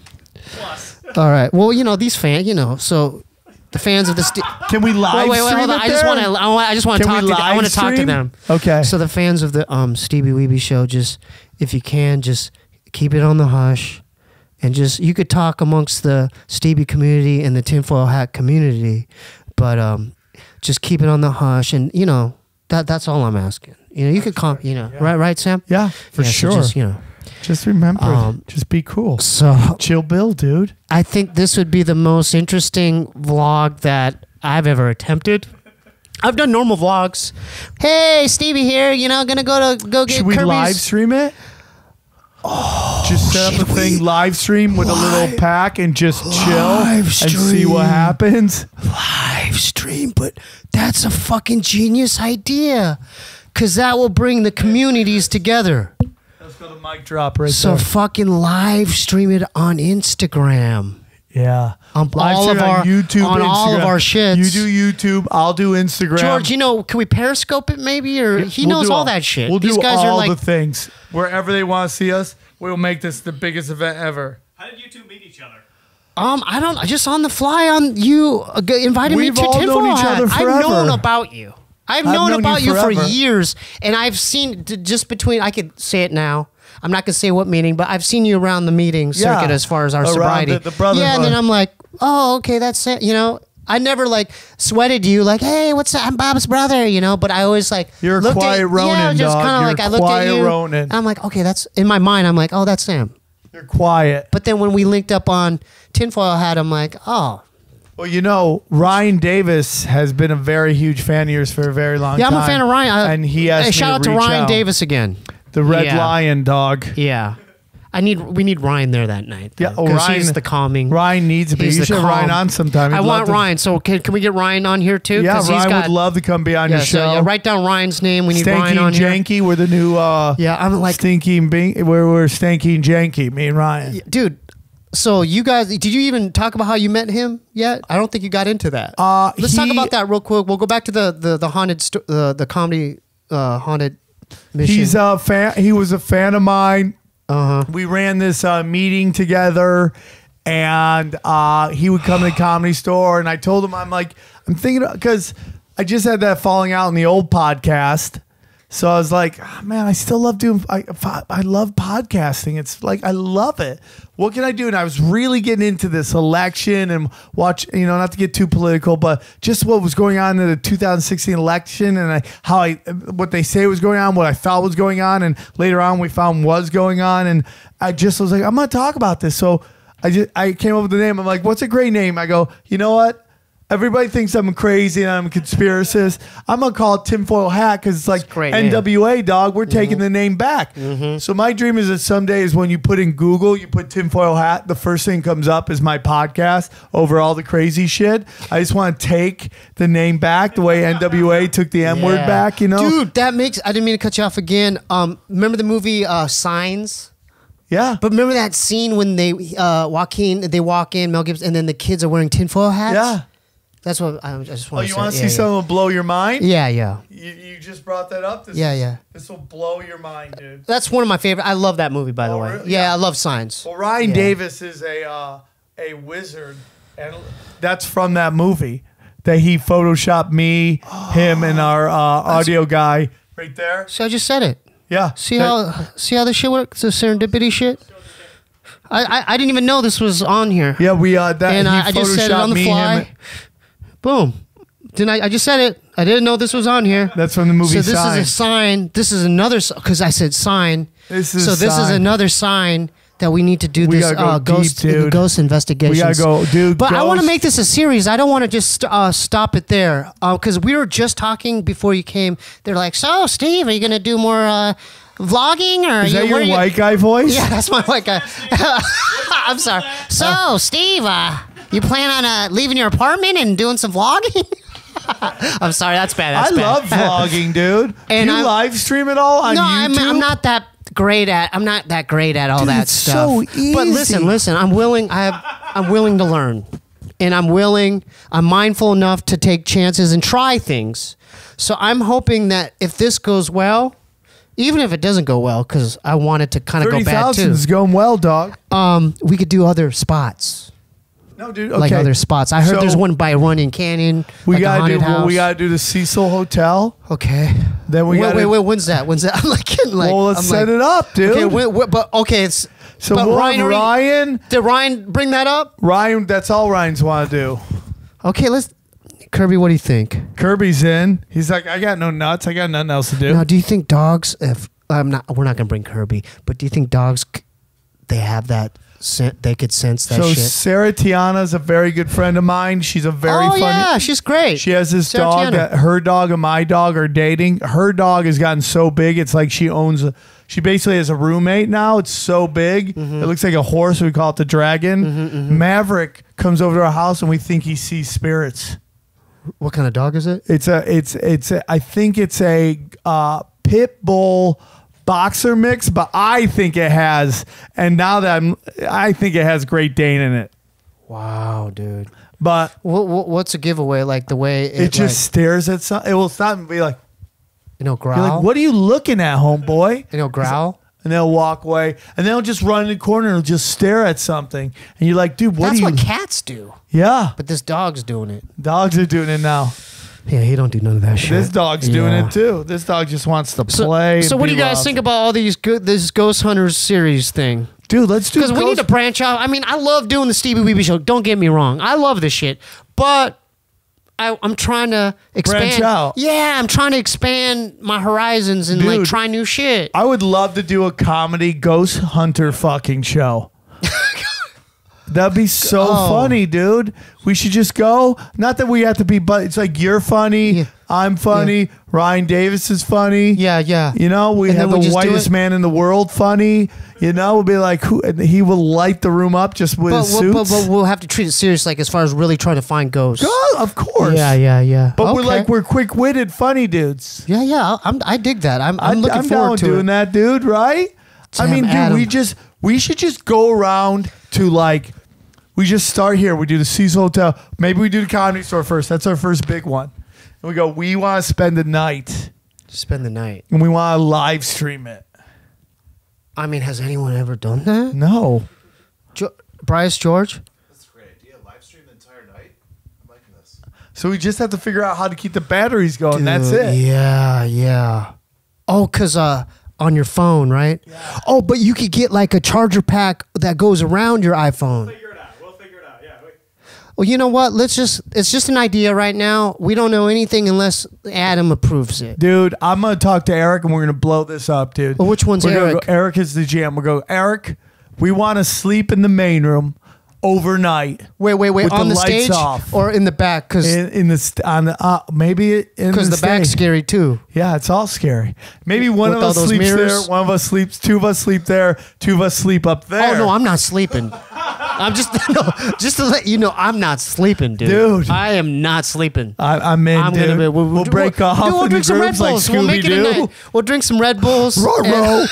All right. Well, you know these fans. You know, so the fans of the. Ste- Can we live wait, wait, wait, stream hold on. it I just there? want to. I just want to Can talk we to. Them. I live want to talk to stream? them. Okay. So the fans of the um Stevie Weeby show, just if you can, just keep it on the hush, and just you could talk amongst the Stevie community and the tinfoil hat community, but um, just keep it on the hush, and you know that that's all I'm asking. You know, you could come. You know, Yeah. right, right, Sam. Yeah, for Yeah, so sure. just, you know. Just remember, Um, just be cool. So Chill Bill, dude. I think this would be the most interesting vlog that I've ever attempted. I've done normal vlogs. Hey, Stevie here. You know, gonna go to go get Should we Kirby's. live stream it? Oh, just set up a should thing, we? live stream with a little Live- pack and just chill Live and see stream. what happens. live stream, but that's a fucking genius idea, cause that will bring the communities together. Let's go to mic drop right So there. fucking live stream it on Instagram. Yeah, On Live all stream of on our YouTube, on all of Instagram. our shits. You do YouTube, I'll do Instagram. George, you know, can we Periscope it maybe, or he We'll knows do all that shit. We'll These do guys all are like, the things wherever they want to see us. We'll make this the biggest event ever. How did you two meet each other? um, I don't, just on the fly on you uh, g- invited We've me to all Tinfoil known each Hat. other I've known forever. about you. I've I've known, known about you you, for forever. years, and I've seen d- just between. I could say it now. I'm not gonna say what meeting, but I've seen you around the meeting Yeah, circuit as far as our around sobriety. the- the brotherhood. Yeah, and then I'm like, oh, okay, that's it. You know, I never like sweated you, like, hey, what's that? I'm Bob's brother, you know. But I always like You're a looked quiet at, Ronin, yeah, just dog. kind of You're like a I looked quiet at you. Ronin. I'm like, okay, that's in my mind. I'm like, oh, that's Sam. You're quiet. But then when we linked up on Tinfoil Hat, I'm like, oh, Well, you know, Ryan Davis has been a very huge fan of yours for a very long yeah, time. I'm a fan of Ryan. I- and he asked hey, me shout out to reach Ryan out. Davis again. The Red Yeah. Lion dog. Yeah, I need we need Ryan there that night. though, Yeah, oh, 'cause Ryan- he's the calming. Ryan needs to be. He's You the should have calm. Ryan on sometime. He'd I love want to- Ryan. So can, can we get Ryan on here too? Yeah, 'Cause he's Ryan got- would love to come be on Yeah, your so, show. yeah, write down Ryan's name. We need Ryan Stanky on and here. Janky. We're the new uh, Yeah, I'm like, Stinky and Bink. We're, we're Stanky and Janky, me and Ryan. dude. So you guys, did you even talk about how you met him yet? I don't think you got into that. Uh, Let's talk he- about that real quick. We'll go back to the the the haunted sto- uh, the comedy uh, haunted mission. He's a fan. He was a fan of mine. uh huh. We ran this uh, meeting together, and uh, he would come to the Comedy Store, and I told him, I'm like, I'm thinking, because I just had that falling out in the old podcast. So I was like, oh, man, I still love doing, I, I love podcasting. It's like, I love it. What can I do? And I was really getting into this election and watch, you know, not to get too political, but just what was going on in the two thousand sixteen election and I, how I, what they say was going on, what I thought was going on. And later on we found was going on. And I just was like, I'm going to talk about this. So I just, I came up with the name. I'm like, what's a great name? I go, you know what? Everybody thinks I'm crazy and I'm a conspiracist. I'm gonna call it Tinfoil Hat because it's like a great N W A, dog. We're taking Mm-hmm. the name back. So my dream is that someday is when you put in Google, you put Tinfoil Hat, the first thing comes up is my podcast over all the crazy shit. I just want to take the name back the way N W A took the M word Yeah. back. You know, dude, that makes. I didn't mean to cut you off again. Um, remember the movie uh, Signs? yeah. But remember that scene when they uh, Joaquin they walk in, Mel Gibson, and then the kids are wearing tinfoil hats. yeah. That's what I, I just Oh, want you to want to say. see yeah, someone blow your mind? Yeah, yeah. You, you just brought that up. This Yeah, is- yeah. This will blow your mind, dude. That's one of my favorite. I love that movie, by the Oh, way. really? Yeah, Yeah. I love Signs. Well, Ryan Yeah. Davis is a uh, a wizard, and that's from that movie that he photoshopped me, him, and our uh, audio guy right there. So I just said it. Yeah. See That- how see how this shit works? The serendipity shit. I, I I didn't even know this was on here. Yeah, we uh that and he I, I just said it photoshopped on the me, fly. him. Boom. Didn't I? I just said it. I didn't know this was on here. That's from the movie So this Sign. is a sign. This is another because I said sign. This is so this is sign. another sign that we need to do We this gotta go uh, deep, ghost dude. ghost investigations. We gotta go, dude. But I want to ghost- make this a series. I don't want to just uh, stop it there because we were just talking before you came. They're like, "So, Steve, are you gonna do more uh, vlogging or Is you, that what your are you-" white guy voice? Yeah, that's my white guy. I'm sorry. So, Steve, uh, you plan on uh, leaving your apartment and doing some vlogging? I'm sorry, that's bad. That's I bad. love vlogging, dude. And Do you I'm- live stream it all on no, YouTube? I'm, I'm not that great at. I'm not that great at all Dude, that it's stuff. so But listen, easy. listen. I'm willing. I have. I'm willing to learn, and I'm willing. I'm mindful enough to take chances and try things. So I'm hoping that if this goes well, even if it doesn't go well, because I want it to kind of go Thirty bad thousand too. is going well, dog. Um, we could do other spots. No, dude. like okay. other spots. I heard So, there's one by Runyon Canyon. We like a gotta do. haunted Well, house. we gotta do the Cecil Hotel. Okay. Then we wait, gotta. wait, wait. When's that? When's that? I'm like getting like. well, let's I'm set like, it up, dude. Okay, wait, wait, but okay, it's. so but we'll Ryan, have already- Ryan. Did Ryan bring that up? Ryan. That's all Ryan's want to do. Okay, let's. Kirby, what do you think? Kirby's in. He's like, I got no nuts. I got nothing else to do. Now, do you think dogs? If I'm not, we're not gonna bring Kirby, but do you think dogs? c- They have that. sen- They could sense that so shit. Sarah Tiana's a very good friend of mine. She's a very oh funny. yeah, she's great. She has this Sarah dog. Tiana. That her dog and my dog are dating. Her dog has gotten so big. It's like she owns. A, she basically has a roommate now. It's so big. Mm-hmm. It looks like a horse. We call it the dragon. Maverick comes over to our house and we think he sees spirits. What kind of dog is it? It's a. It's it's. A, I think it's a uh, pit bull boxer mix, but I think it has. And now that I'm, I think it has Great Dane in it. Wow, dude. But What, what what's a giveaway? Like the way it, it, just like, stares at some. It will stop and be like, you know, growl. you're like, what are you looking at, homeboy? You know, growl. And they'll walk away, and they'll just run in the corner and just stare at something. And you're like, dude, what That's are you? what cats do. Yeah, But this dog's doing it. dogs are doing it now. Yeah, he don't do none of that shit. This dog's doing Yeah. it too. This dog just wants to So, play. so and what do be you guys loved. think about all these good this Ghost Hunters series thing? dude? Let's do Because we need Ghost- to branch out. I mean, I love doing the Stevie Weeby show. Don't get me wrong. I love this shit. But I, I'm trying to expand. Branch out. Yeah, I'm trying to expand my horizons and like Dude. try new shit. I would love to do a comedy ghost hunter fucking show. That'd be so Oh. funny, dude. We should just go. Not that we have to be, but it's like you're funny, Yeah. I'm funny, Ryan Davis is funny. Yeah, yeah. You know, we And have then we the just do whitest it? man in the world funny. You know, we'll be like, who? And he will light the room up just with But, his we'll, but, suits. but we'll have to treat it serious, like as far as really trying to find ghosts. Oh, of course. Yeah, yeah, yeah. But we're Okay. like we're quick witted, funny dudes. Yeah, yeah. I'm, I dig that. I'm, I'm I- looking I'm forward down to doing it. that, dude. Right? I Damn, mean, dude, Adam. we just we should just go around to like we just start here. We do the Cecil Hotel. Maybe we do the Comedy Store first. That's our first big one. And we go. We want to spend the night, Spend the night. and we want to live stream it. I mean, has anyone ever done that? No, Jo- Bryce George? That's a great idea. Live stream the entire night. I'm liking this. so we just have to figure out how to keep the batteries going. That's Dude, it. Yeah, yeah. Oh, cause uh, on your phone, right? Yeah. Oh, but you could get like a charger pack that goes around your iPhone. Figure it out. We'll figure it out. Yeah. We, Well, you know what? Let's just—it's just an idea right now. We don't know anything unless Adam approves it. Dude, I'm gonna talk to Eric and we're gonna blow this up, dude. Well, which one's We're gonna Eric? Go, Eric is the G M. We'll go, Eric, we want to sleep in the main room overnight. Wait, wait, wait. With On the the, lights stage off. or in the back? Cause In, in the st- on the uh, maybe in because the, the, back's stage. scary too. Yeah, it's all scary. Maybe one With of all us those sleeps mirrors? there, one of us sleeps, two of us sleep there, two of us sleep up there. Oh no, I'm not sleeping. I'm just no, just to let you know, I'm not sleeping, dude. Dude. I am not sleeping. I, I'm in, I'm dude. gonna be. We'll, we'll break we'll, off dude, we'll in drink the some Red groups like Bulls. We'll make it a Scooby-Doo. night. We'll drink some Red Bulls. and- Ruh-roh.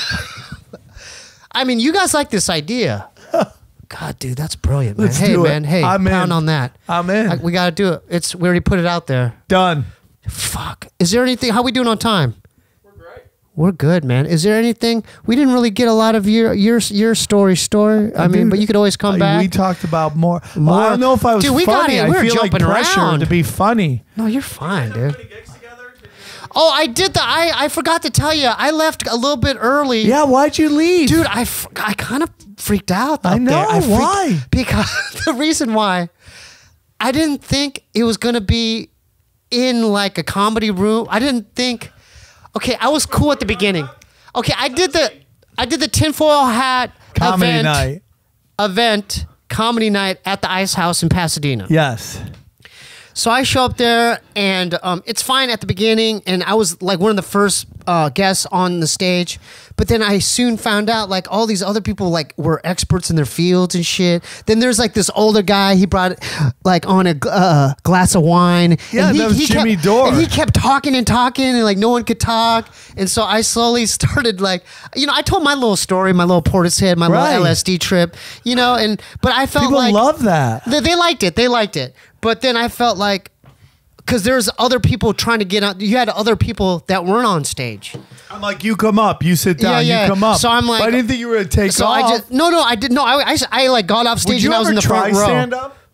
I mean, you guys like this idea. God, dude, that's brilliant, man. Let's hey, do it. man. Hey, I'm pound in. on that. I'm in. Like, we gotta do it. It's we already put it out there. Done. Fuck. Is there anything? How we doing on time? we're great. We're good, man. Is there anything? We didn't really get a lot of your your your story story. I mean, Dude, but you could always come uh, back. We talked about more. More? I don't know if I was Dude, we got funny. it. I We were feel like jumping pressure around. to be funny. no, you're fine, dude. Any gigs together? Did you- Oh, I did the. I I forgot to tell you. I left a little bit early. Yeah, why'd you leave? Dude, I, f- I kind of freaked out. I up there. know, freaked- why? Because the reason why, I didn't think it was gonna be in like a comedy room. I didn't think. Okay, I was cool at the beginning. Okay, I did the I did the tinfoil hat Comedy event night. event comedy night at the Ice House in Pasadena. Yes. So I show up there, and um, it's fine at the beginning, and I was like one of the first uh, guests on the stage. But then I soon found out like all these other people like were experts in their fields and shit. Then there's like this older guy. He brought like on a uh, glass of wine. Yeah, and he, that was he Jimmy kept, Dore. And he kept talking and talking, and like no one could talk. And so I slowly started like, you know, I told my little story, my little Portishead, my Right. little L S D trip, you know, and but I felt People like love that. they, they liked it. They liked it. But then I felt like, because there's other people trying to get out. You had other people that weren't on stage. I'm like, you come up, you sit down, Yeah, yeah. you come up. So I'm like- But I didn't think you were gonna take So off. I just no, no, I did no. I, I, I like got off Would stage you and I was ever in the try front row. stand up?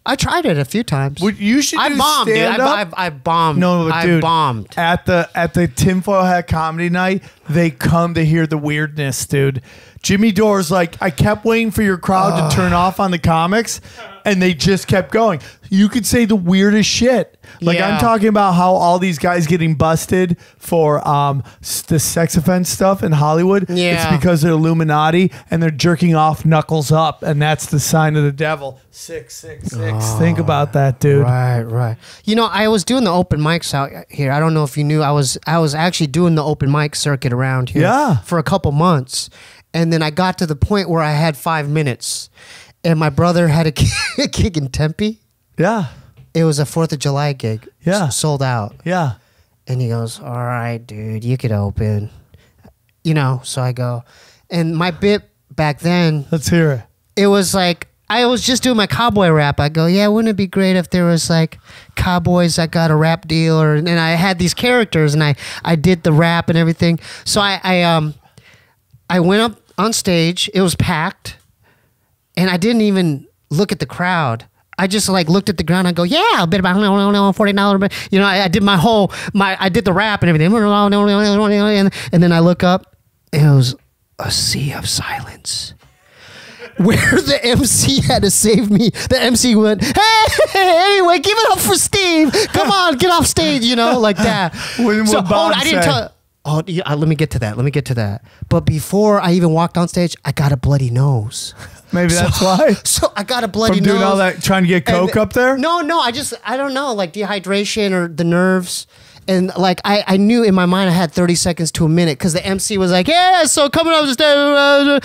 I tried it a few times. Would you should I do bombed, dude. stand I, up? I've, I've bombed. No, but I dude, bombed. at the at the tinfoil hat comedy night. They come to hear the weirdness, dude. Jimmy Dore's like, I kept waiting for your crowd to turn off on the comics, and they just kept going. You could say the weirdest shit. Like Yeah. I'm talking about how all these guys getting busted for um s- the sex offense stuff in Hollywood. Yeah. It's because they're Illuminati and they're jerking off knuckles up, and that's the sign of the devil. Six, six, six. Think about that, dude. Right, right. You know, I was doing the open mics out here. I don't know if you knew. I was I was actually doing the open mic circuit around here Yeah. for a couple months. And then I got to the point where I had five minutes. And my brother had a gig in Tempe. Yeah, It was a fourth of July gig. Yeah. S- Sold out. yeah. And he goes, all right, dude, you could open. You know, so I go. And my bit back then, Let's hear it. it was like, I was just doing my cowboy rap. I go, yeah, wouldn't it be great if there was like cowboys that got a rap deal? Or and I had these characters and I, I did the rap and everything. So I, I um I went up on stage. It was packed. And I didn't even look at the crowd. I just like looked at the ground. I go, yeah, a bit about forty dollars. But you know, I, I did my whole my I did the rap and everything. And, and then I look up. And it was a sea of silence. Where the M C had to save me. The M C went, hey, anyway, give it up for Steve. Come on, get off stage, you know, like that. What- so, what Bob oh, I didn't say? tell. Oh, yeah, uh, let me get to that. Let me get to that. But before I even walked on stage, I got a bloody nose. Maybe So- that's why. So I got a bloody From nose. doing all that, trying to get And- coke up there. No, no, I just, I don't know, like dehydration or the nerves. And like, I, I knew in my mind I had thirty seconds to a minute because the M C was like, yeah, so coming up the stage, uh,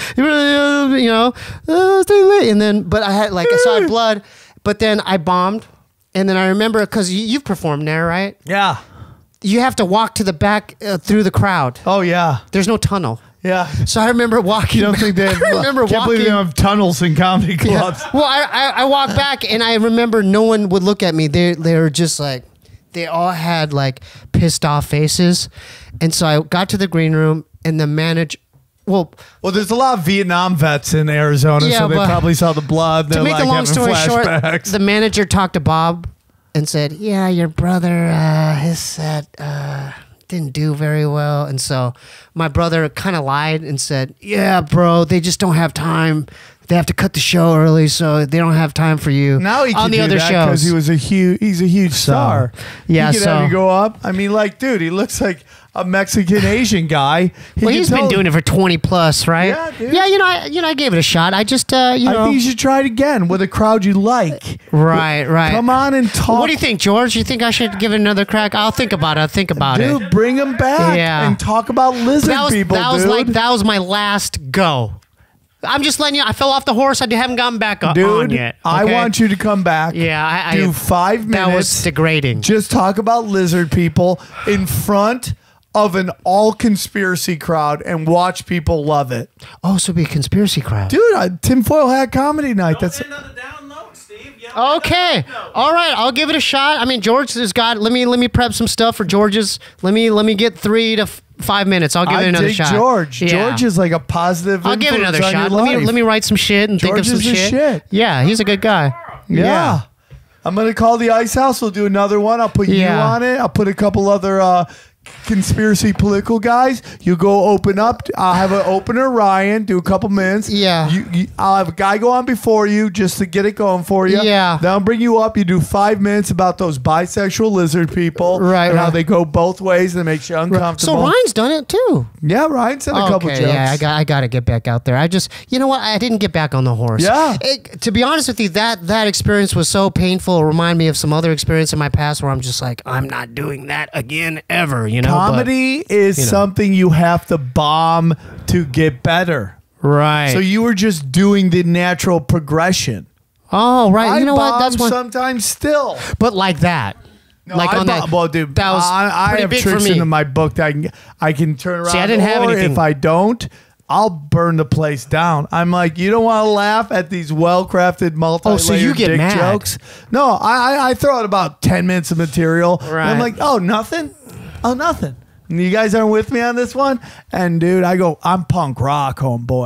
you know, uh, stay late. And then, but I had like, I saw blood, but then I bombed. And then I remember, because you, you've performed there, right? Yeah. You have to walk to the back uh, through the crowd. Oh yeah. There's no tunnel. Yeah. So I remember walking. You don't think they? I remember can't walking. believe they don't have tunnels in comedy clubs. Well, I, I I walked back and I remember no one would look at me. They they were just like, they all had like pissed off faces, and so I got to the green room and the manager. Well, Well, there's a lot of Vietnam vets in Arizona, Yeah, so they but probably saw the blood. They're to make like the long having story short, flashbacks. the manager talked to Bob and said, "Yeah, your brother, uh, his set uh, didn't do very well," and so my brother kind of lied and said, "Yeah, bro, they just don't have time. They have to cut the show early, so they don't have time for you." Now he can on the do other that because shows. he was a huge. He's a huge star. yeah, he could so- have you go up. I mean, like, dude, he looks like a Mexican Asian guy. He Well, could he's been totally- doing it for twenty plus, right? Yeah, dude. Yeah, you know, I, you know, I gave it a shot. I just, uh, you I know, think you should try it again with a crowd you like. right, right. Come on and talk. What do you think, George? You think I should give it another crack? I'll think about it. I'll think about Dude, it. bring him back Yeah. and talk about lizard That was people, that was dude. like that was my last go. I'm just letting you. I fell off the horse. I haven't gotten back up on Dude, yet. I okay? want you to come back. Yeah, I, I do five minutes. That was degrading. Just talk about lizard people in front of an all conspiracy crowd and watch people love it. Oh, so it'd be a conspiracy crowd. Dude, a tinfoil hat comedy night. Don't That's end on the down note, Steve. You have to Okay. end on the up note. All right. I'll give it a shot. I mean, George has got. Let me let me prep some stuff for George's. Let me let me get three to f- five minutes. I'll give I it another dig shot. George. Yeah. George is like a positive. I'll give it influence another on shot. your Let me life. let me write some shit and George think of some is the shit. shit. Yeah, he's a good guy. Yeah. Yeah. I'm gonna call the Ice House. We'll do another one. I'll put you Yeah. on it. I'll put a couple other uh, conspiracy political guys. You go open up. I'll have an opener, Ryan. Do a couple minutes. Yeah. You, you, I'll have a guy go on before you just to get it going for you. Yeah. Then I'll bring you up. You do five minutes about those bisexual lizard people. Right, And how right. they go both ways and it makes you uncomfortable. So Ryan's done it too. Yeah, Ryan said a couple okay, jokes. yeah, I got I got to get back out there. I just, you know what? I didn't get back on the horse. Yeah. It, to be honest with you, that that experience was so painful. It reminded me of some other experience in my past where I'm just like, I'm not doing that again ever. You know, But- Comedy is you know. something you have to bomb to get better. right? So you were just doing the natural progression. oh, right. I you know what? bomb That's one. sometimes still. But like that. No, like I on bomb, that. well, dude, that was I, I pretty have big for tricks me. in my book that I can I can turn around. See, I didn't have or anything. If I don't, I'll burn the place down. I'm like, you don't want to laugh at these well-crafted, multi-layered Oh, so you get dick mad. jokes? No, I, I I throw out about ten minutes of material. And I'm Right. like, oh, nothing, oh, nothing. And you guys aren't with me on this one. And dude, I go, I'm punk rock, homeboy.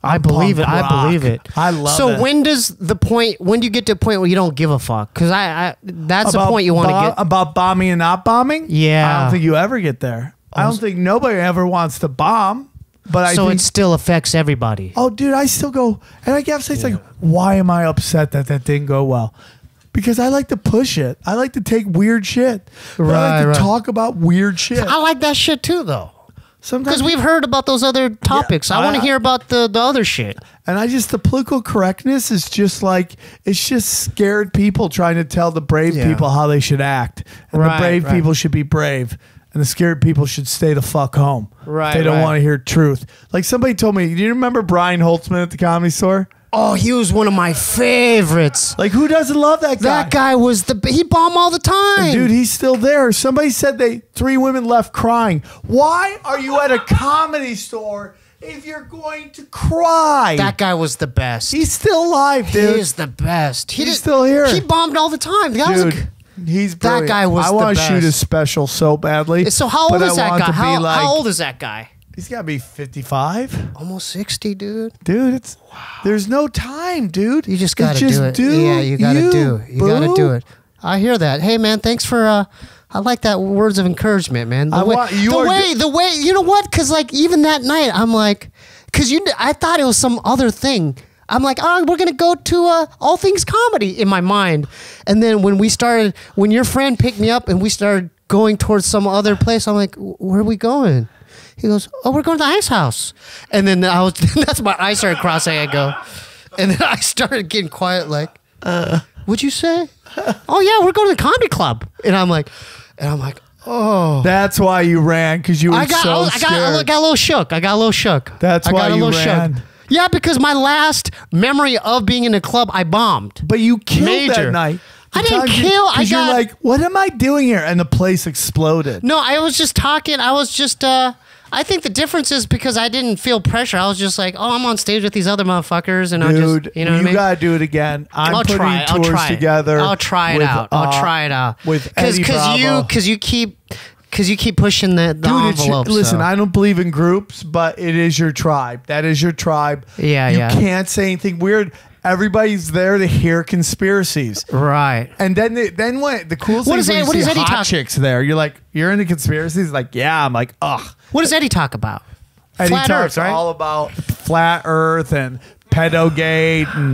I I'm believe it. punk I rock. believe it. I love so it. So when does the point? When do you get to a point where you don't give a fuck? Because I, I, that's about the point you want to bo- get. about bombing and not bombing. Yeah. I don't think you ever get there. I don't think nobody ever wants to bomb. But I so think, it still affects everybody. oh, dude, I still go, and I guess it's like, why am I upset that that didn't go well? Because I like to push it. I like to take weird shit. I Right, like to right. talk about weird shit. I like that shit too, though. Sometimes Because we've heard about those other topics. I, want to I- hear about the, the other shit. And I just, the political correctness is just like, it's just scared people trying to tell the brave Yeah. people how they should act. And Right, the brave right. people should be brave. And the scared people should stay the fuck home. Right, They don't right. want to hear truth. Like somebody told me, do you remember Brian Holtzman at the Comedy Store? Oh, he was one of my favorites. Like who doesn't love that guy? That guy was the he bombed all the time. Dude, he's still there. Somebody said they three women left crying. Why are you at a comedy store if you're going to cry? That guy was the best. He's still alive, he dude. is the best. He He's did- still here. He bombed all the time. The guy was a- Dude, he's That brilliant. guy was I the want to shoot best. a special so badly. so how old but is I that want guy? to be How, like- how old is that guy? He's got to be fifty-five. Almost sixty, dude. Dude, it's there's no time, dude. You just It's got to do it. do yeah, you got to you, do it. You got to boo. do it. I hear that. Hey, man, thanks for. Uh, I like that words of encouragement, man. The I way, want- you the are way, the way. You know what? Because like even that night, I'm like, because you, I thought it was some other thing. I'm like, oh, we're gonna go to uh, All Things Comedy in my mind, and then when we started, when your friend picked me up and we started going towards some other place, I'm like, where are we going? He goes, oh, we're going to the Ice House, and then I was, that's my eyes started crossing. I go, and then I started getting quiet, like, uh, what'd you say? Oh yeah, we're going to the comedy club, and I'm like, and I'm like, oh. That's why you ran because you were I got, so I, scared. got, I got a little shook. I got a little shook. That's I why got a you little ran. Shook. Yeah, because my last memory of being in a club, I bombed. But you killed Major. that night. I The didn't times you- kill, I 'cause you're got- like, what am I doing here? And the place exploded. No, I was just talking. I was just. uh I think the difference is because I didn't feel pressure. I was just like, oh, I'm on stage with these other motherfuckers, and I Dude, just, you know what I mean? gotta do it again. I'm I'll putting try. it. I'll tours try it. together. I'll try it with, out. I'll uh, try it out with because Eddie because you Bravo. because you keep because you keep pushing the, the Dude, it's your- envelope. listen, so. I don't believe in groups, but it is your tribe. That is your tribe. Yeah, you yeah. can't say anything weird. Everybody's there to hear conspiracies. right. And then, they, then what? The coolest What thing is is when Ed- you what see is Eddie hot talk- chicks there. You're like, you're into conspiracies? Like, yeah. I'm like, ugh. What does Eddie talk about? Eddie Flat talks Earth, right? all about flat Earth and pedogate and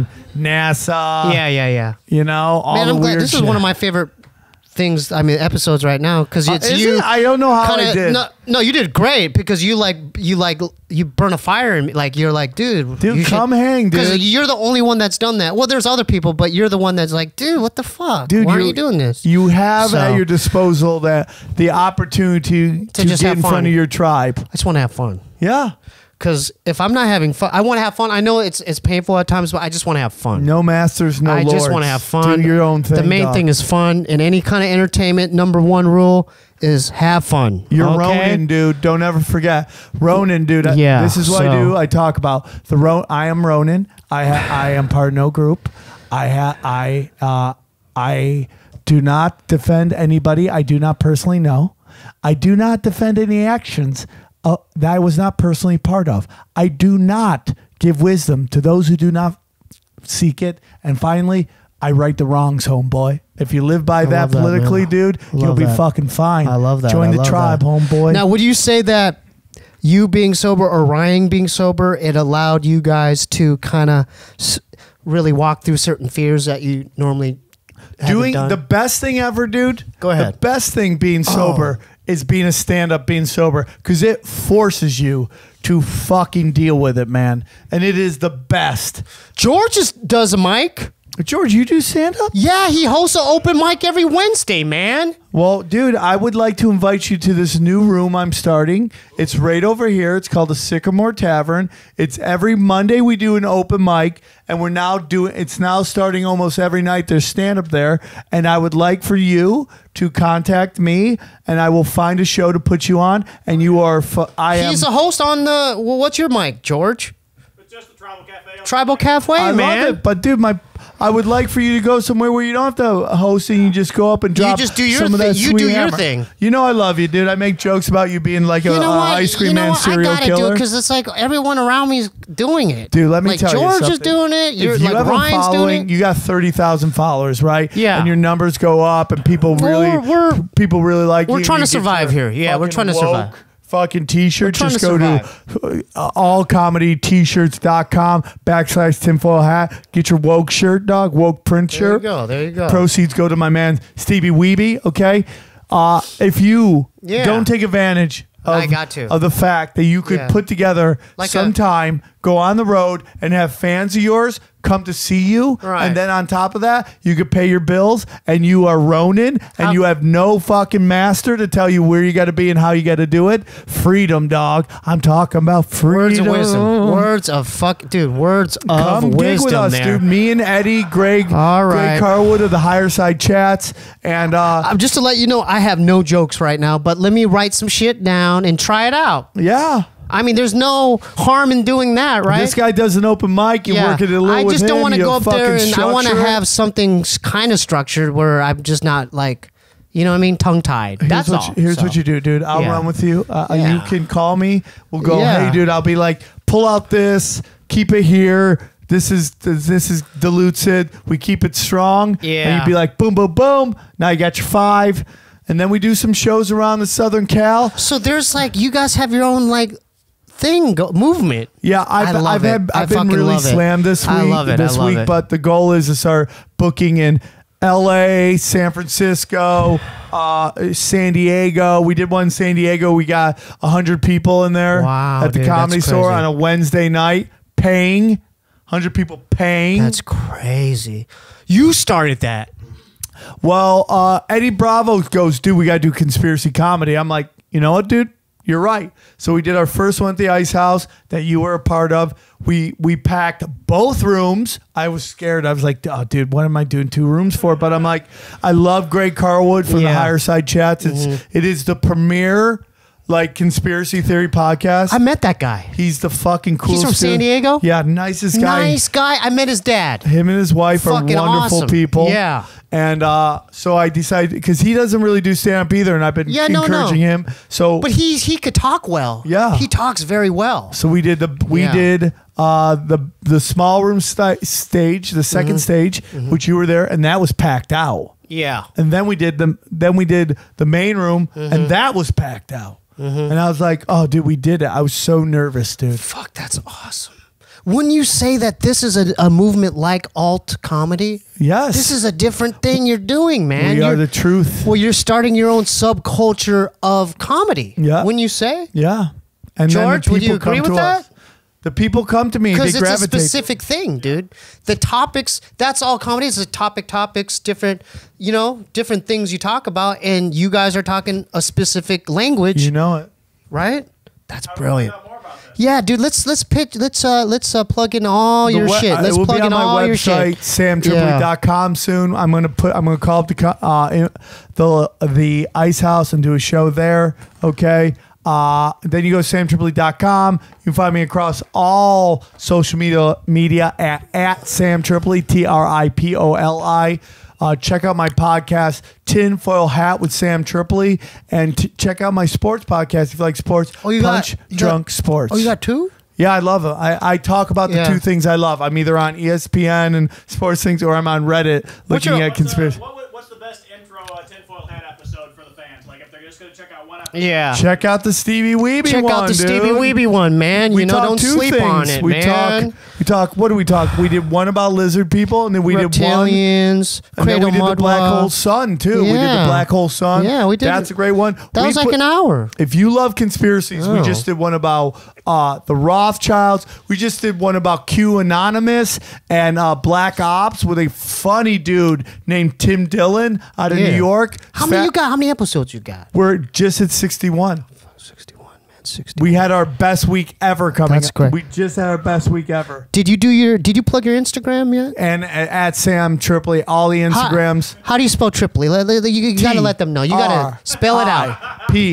NASA. yeah, yeah, yeah. You know, all Man, the I'm glad weird this is shit. one of my favorite things. I mean, episodes right now because it's Uh, is you. it? I don't know how I kinda- did. No, no, you did great because you like you like you burn a fire in me. Like you're like, dude, Dude, you come hang, Because dude. you're the only one that's done that. Well, there's other people, but you're the one that's like, dude, what the fuck? Dude, Why are you- you doing this? You have So- at your disposal that the opportunity to, just get have in fun. front of your tribe. I just want to have fun. Yeah. Because if I'm not having fun, I want to have fun. I know it's it's painful at times, but I just want to have fun. No masters, no I lords. just want to have fun. Do your own thing. The main dog. thing is fun. In any kind of entertainment, number one rule is have fun. You're okay? Ronin, dude. Don't ever forget. Ronin, dude. I- Yeah, This is what I so- do. I talk about the Ro- I am Ronin. I ha- I am part of no group. I ha- I uh, I do not defend anybody I do not personally know. I do not defend any actions uh, that I was not personally part of. I do not give wisdom to those who do not seek it. And finally, I right the wrongs, homeboy. If you live by that love that, politically, man. dude, Love you'll be that. fucking fine. I love that. Join I the love tribe, that. homeboy. Now, would you say that you being sober or Ryan being sober, it allowed you guys to kind of s- really walk through certain fears that you normally haven't Doing done? the best thing ever, dude. Go ahead. The best thing being sober is being a stand-up, being sober, because it forces you to fucking deal with it, man. And it is the best. George just does a mic. George, you do stand-up? Yeah, he hosts an open mic every Wednesday, man. Well, dude, I would like to invite you to this new room I'm starting. It's right over here. It's called the Sycamore Tavern. It's every Monday we do an open mic, and we're now doing. It's now starting almost every night. There's stand up there, and I would like for you to contact me, and I will find a show to put you on. And you are. Fu- I am. He's a host on the. Well, what's your mic, George? It's just the Tribal Cafe. Tribal Cafe, I man. love it, but dude, my I would like for you to go somewhere where you don't have to host and you just go up and drop just do your some of thing. that You sweet do your hammer. thing. You know I love you, dude. I make jokes about you being like a, You know a what? ice cream you know man what? serial I gotta killer. do it because it's like everyone around me is doing it. Dude, let me like tell you George something. is doing it. You're If you like have a Ryan's doing following, it. you got thirty thousand followers, right? Yeah. And your numbers go up, and people Well, really, we're- we're- people really like we're you. trying You to get survive your here. Yeah, we're fucking trying to woke survive. Fucking t-shirts. We're trying Just to go survive. to uh, allcomedyt-shirts.com backslash tinfoil hat. Get your woke shirt, dog. Woke print There shirt. you go. There you go. Proceeds go to my man Stevie Weeby. Okay, uh, if you Yeah. don't take advantage of, I got to. of the fact that you could Yeah. put together Like a- some time, go on the road, and have fans of yours come to see you, Right. and then on top of that, you could pay your bills, and you are Ronin, and How- you have no fucking master to tell you where you got to be and how you got to do it. Freedom, dog. I'm talking about freedom. Words of wisdom. Words of fuck, dude. Words of Come wisdom. gig with us, there. dude. Me and Eddie, Greg, All Greg right. Carwood of the Higher Side Chats, and uh, Um, just to let you know, I have no jokes right now, but let me write some shit down and try it out. yeah. I mean, there's no harm in doing that, right? This guy does an open mic. You yeah. work it a little I with just don't him, want to you go up there fucking and I want to structure it. have something kind of structured where I'm just not like, you know what I mean, tongue tied. Here's That's what all. You, here's So, what you do, dude. I'll Yeah. run with you. Uh, Yeah. You can call me. We'll go, Yeah. hey, dude. I'll be like, pull out this, keep it here. This is this is diluted. We keep it strong. And Yeah. you'd be like, boom, boom, boom. Now you got your five. And then we do some shows around the Southern Cal. So there's like, you guys have your own like thing, go, movement. Yeah, I've, I love I've it. had I I've been fucking really love it. slammed this week. I love it. I This love week, it. but the goal is to start booking in L A, San Francisco, uh, San Diego. We did one in San Diego. We got a hundred people in there Wow, at the dude, Comedy that's Store crazy. on a Wednesday night, paying hundred people paying. That's crazy. You started that. Well, uh, Eddie Bravo goes, dude, we got to do conspiracy comedy. I'm like, you know what, dude? You're right. So we did our first one at the Ice House that you were a part of. We we packed both rooms. I was scared. I was like, oh, dude, what am I doing two rooms for? But I'm like, I love Greg Carwood from the Yeah. Higher Side Chats. It's it is the premier like conspiracy theory podcast. I met that guy. He's the fucking coolest. from San dude. Diego? Yeah, nicest guy. Nice guy. I met his dad. Him and his wife Fucking are wonderful awesome. people. Yeah. And uh, so I decided because he doesn't really do stand up either, and I've been Yeah, no, encouraging no. him. So But he he could talk well. Yeah. He talks very well. so we did the we Yeah. did uh, the the small room sta- stage, the 2nd Mm-hmm. stage, which you were there, and that was packed out. Yeah. And then we did the then we did the main room, Mm-hmm. and that was packed out. And I was like, oh, dude, we did it. I was so nervous, dude. Fuck, that's awesome. Wouldn't you say that this is a, a movement like alt comedy? Yes, This is a different thing you're doing, man. we are You're- the truth. well, you're starting your own subculture of comedy. Yeah. Wouldn't you say? Yeah. And George, then the would you people agree come with to us. that? The people come to me. They Because it's a gravitate. specific thing, dude. The topics, that's all comedy. It's a topic, topics, different, you know, different things you talk about. And you guys are talking a specific language, You know it. right? That's How do we find brilliant. out more about this? Yeah, dude. Let's let's pitch. Let's uh let's uh plug in all your The we- shit. uh, Let's it will plug be on in my all your website, shit. sam tripoli dot com soon. I'm gonna put. I'm gonna call up the co- uh, in- the the Ice House and do a show there. Okay. Uh, then you go to sam tripoli dot com. You can find me across all social media media at, at Sam Tripoli, T R I P O L I. Uh, check out my podcast, Tinfoil Hat with Sam Tripoli, and t- check out my sports podcast if you like sports. Oh, you Punch got you Drunk got, Sports. Oh, you got two? Yeah, I love it. I, I talk about the Yeah. two things I love. I'm either on E S P N and sports things, or I'm on Reddit What's looking your- at What's, uh, conspiracy. what, would- what's the best intro uh, tinfoil hat episode for the fans? Like if they're just gonna check out one episode. Yeah. Check out the Stevie Weeby Check one, out the dude. Stevie Weeby one, man. We you know, talk don't two sleep things. on it, we man. talk. We talk. What do we talk? We did one about lizard people, and then we did one. Reptilians, And then Cradle we did the black Mudwa. hole sun too. We did the Yeah. black hole sun. Yeah, we did That's it. a great one. That We was like put- an hour. If you love conspiracies, we Oh. just did one about uh, the Rothschilds. We just did one about Q Anonymous and uh, Black Ops with a funny dude named Tim Dillon out of Yeah. New York. How many Fat- you got? How many episodes you got? We're just at sixty-one. sixty-one, man. sixty. We had our best week ever coming. That's great. We just had our best week ever. Did you do your? Did you plug your Instagram yet? And a- at Sam Tripoli, all the Instagrams. How, how do you spell Tripoli? Let- let- You, you gotta T let them know. You gotta R spell it out. I P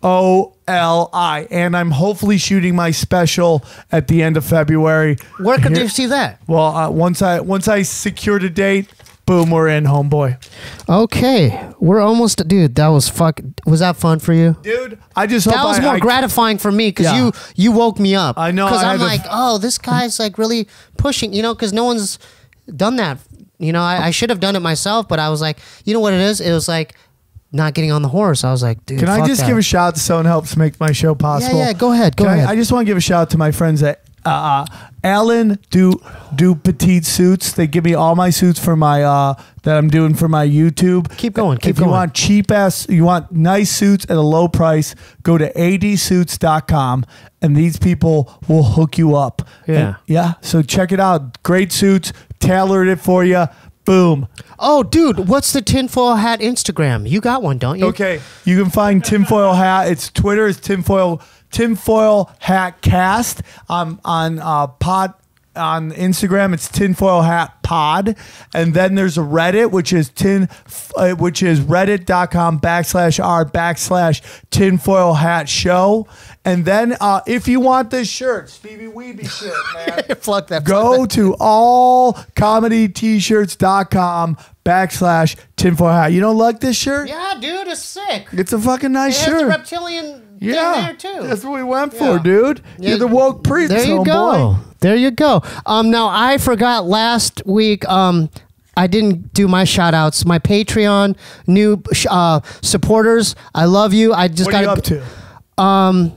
O L I. And I'm hopefully shooting my special at the end of February. Where could Here- you see that? Well, uh, once I once I secured a date, boom, we're in, homeboy. Okay, we're almost, dude. That was fuck. Was that fun for you? Dude, I just That hope was I, more I, gratifying for me because Yeah. you you woke me up. I know, because I I'm had to- like, oh, this guy's like really pushing. You know, because no one's done that. You know, I, I should have done it myself, but I was like, you know what it is? It was like not getting on the horse. I was like, dude. Can I fuck just that. give a shout out to someone who helps make my show possible? yeah, go ahead, go Can I- ahead. I, just want to give a shout out to my friends at uh, Alan do do petite suits. They give me all my suits for my uh, that I'm doing for my YouTube. Keep going, keep if you going. want cheap ass, you want nice suits at a low price, go to a d suits dot com and these people will hook you up. Yeah. And- yeah. So check it out. Great suits, tailored it for you. Boom. Oh, dude, what's the tinfoil hat Instagram? You got one, don't you? Okay, you can find Tinfoil Hat. It's Twitter. It's Tinfoil Tinfoil Hat Cast. Um, on uh, Pod on Instagram, it's Tinfoil Hat Pod, and then there's a Reddit, which is tin, uh, which is reddit.com backslash r backslash Tinfoil Hat Show. And then uh, if you want this shirt, Stevie Weeby shirt, man. Fuck that. Go to all comedy t shirts dot com backslash tinfoil hat. You don't like this shirt? Yeah, dude, it's sick. It's a fucking It nice has the shirt. reptilian Yeah, thing there too. that's what we went Yeah. for, dude. Yeah, You're the woke priest, There you homeboy. go. There you go. Um, now I forgot last week. Um, I didn't do my shout outs. My Patreon new uh, supporters. I love you. I just What got are you up to? Um,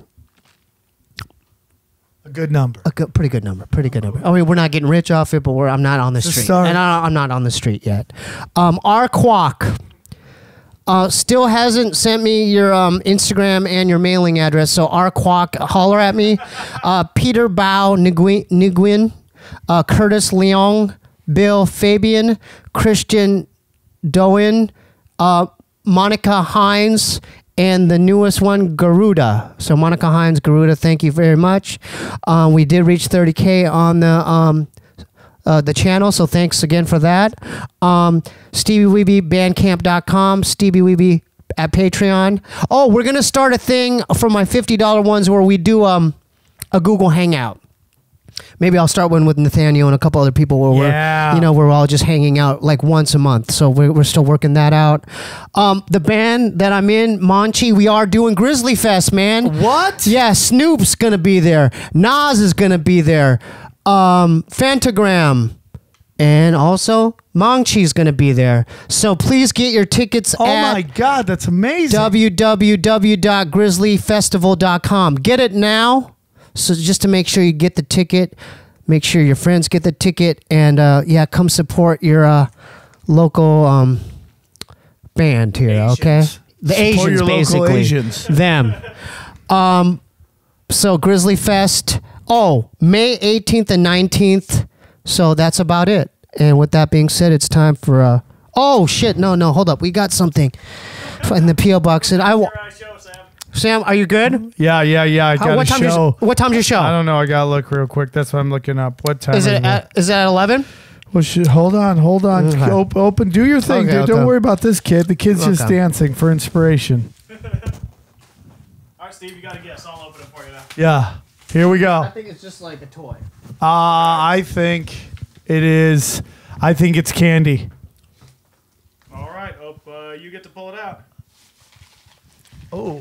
A good number. a good, pretty good number. Pretty good number. I mean, we're not getting rich off it, but we're I'm not on the a street, start. and I, I'm not on the street yet. Um, R Quack. Uh, still hasn't sent me your um, Instagram and your mailing address, so R Quack, holler at me. Uh, Peter Bao Nguyen, Nguyen uh, Curtis Leong, Bill Fabian, Christian Doan, uh, Monica Hines, and the newest one, Garuda. So Monica Hines, Garuda, thank you very much. Um, we did reach thirty K on the um, uh, the channel, so thanks again for that. Um, Stevie Weeby, bandcamp dot com, Stevie Weeby at Patreon. Oh, we're going to start a thing for my fifty dollar ones where we do um, a Google Hangout. Maybe I'll start one with Nathaniel and a couple other people where Yeah. we're, you know, we're all just hanging out like once a month. So we're, we're still working that out. Um, the band that I'm in, Monchi, we are doing Grizzly Fest, man. What? Yeah, Snoop's gonna be there. Nas is gonna be there. Um, Fantagram. And also, Mongchi's gonna be there. So please get your tickets Oh at my God, that's amazing. w w w dot grizzly festival dot com. Get it now. So just to make sure you get the ticket, make sure your friends get the ticket, and uh, yeah, come support your uh, local um, band here. Okay, Asians. the Support Asians, your local basically Asians. them. Um, so Grizzly Fest. Oh, May eighteenth and nineteenth. So that's about it. And with that being said, it's time for uh. Oh shit! No, no, hold up. We got something in the P O box, and I. wa- Your uh, show, Sam. Sam, are you good? Yeah, yeah, yeah. I How- got what a time show. Your, what time's your show? I don't know. I gotta look real quick. That's what I'm looking up. What time Is it it? at, is it at eleven? Well, shit, hold on, hold on. Okay. Op- open, do your thing, Okay, dude. okay. Don't worry about this kid. The kid's just Okay. dancing for inspiration. All right, Steve, you got a guess. I'll open it for you now. Yeah. Here we go. think it's just like a toy. Uh, I think it is. I think it's candy. All right, Ope, uh, you get to pull it out. Oh.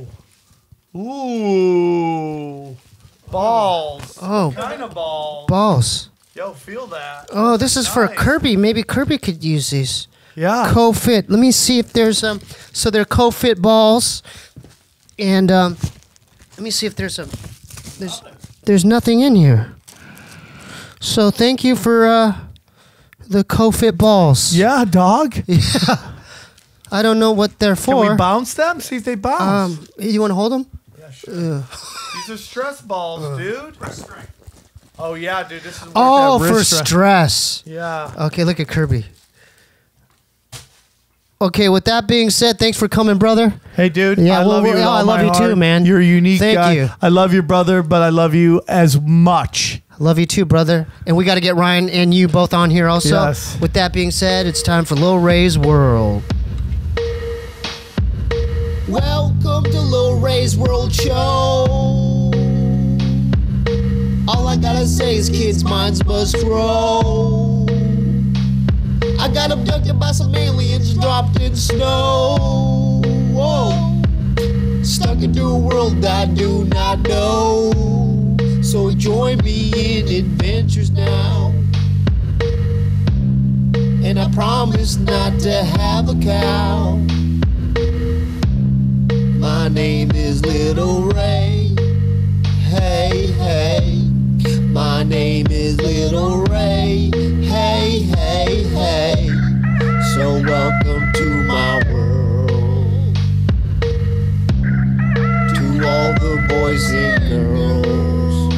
Ooh. Balls. Oh, Kind of balls. balls. Yo, feel that. Oh, this is for Nice. Kirby. Maybe Kirby could use these. Yeah. Co-fit. Let me see if there's um. So they're co-fit balls, and um, let me see if there's a. There's there's nothing in here. So thank you for uh, the co-fit balls. Yeah, dog. I don't know what they're Can we for. bounce them? See if they bounce. Um, you want to hold them? yeah, sure. These are stress balls, dude. Oh yeah, dude. This is where Oh, that for wrist stress- stress. Yeah. Okay, look at Kirby. Okay, with that being said, thanks for coming, brother. Hey, dude. Yeah, I well, love you. well, with yeah, all I love my you too, heart. man. You're a unique Thank guy. you. I love your brother, but I love you as much. Love you too, brother. And we got to get Ryan and you both on here also. Yes. With that being said, it's time for Lil Ray's World. Welcome to Lil Ray's World Show. All I gotta say is kids' minds must grow. I got abducted by some aliens and dropped in snow. Whoa. Stuck into a world I do not know. So join me in adventures now. And I promise not to have a cow. My name is Little Ray. Hey, hey. My name is Little Ray. Hey, hey, hey. So welcome to my world. To all the boys and girls.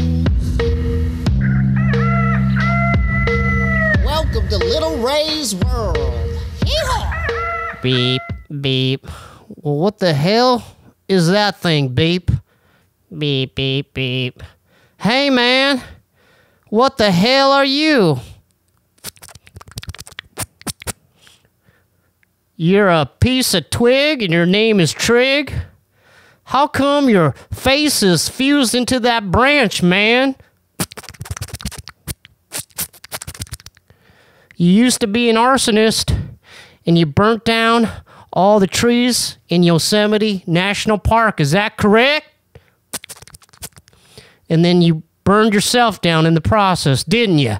Welcome to Little Ray's world. Yeehaw! Beep, beep. Well, what the hell is that thing, beep? Beep, beep, beep. Hey, man. What the hell are you? You're a piece of twig and your name is Trig? How come your face is fused into that branch, man? You used to be an arsonist and you burnt down all the trees in Yosemite National Park. Is that correct? And then you burned yourself down in the process, didn't you?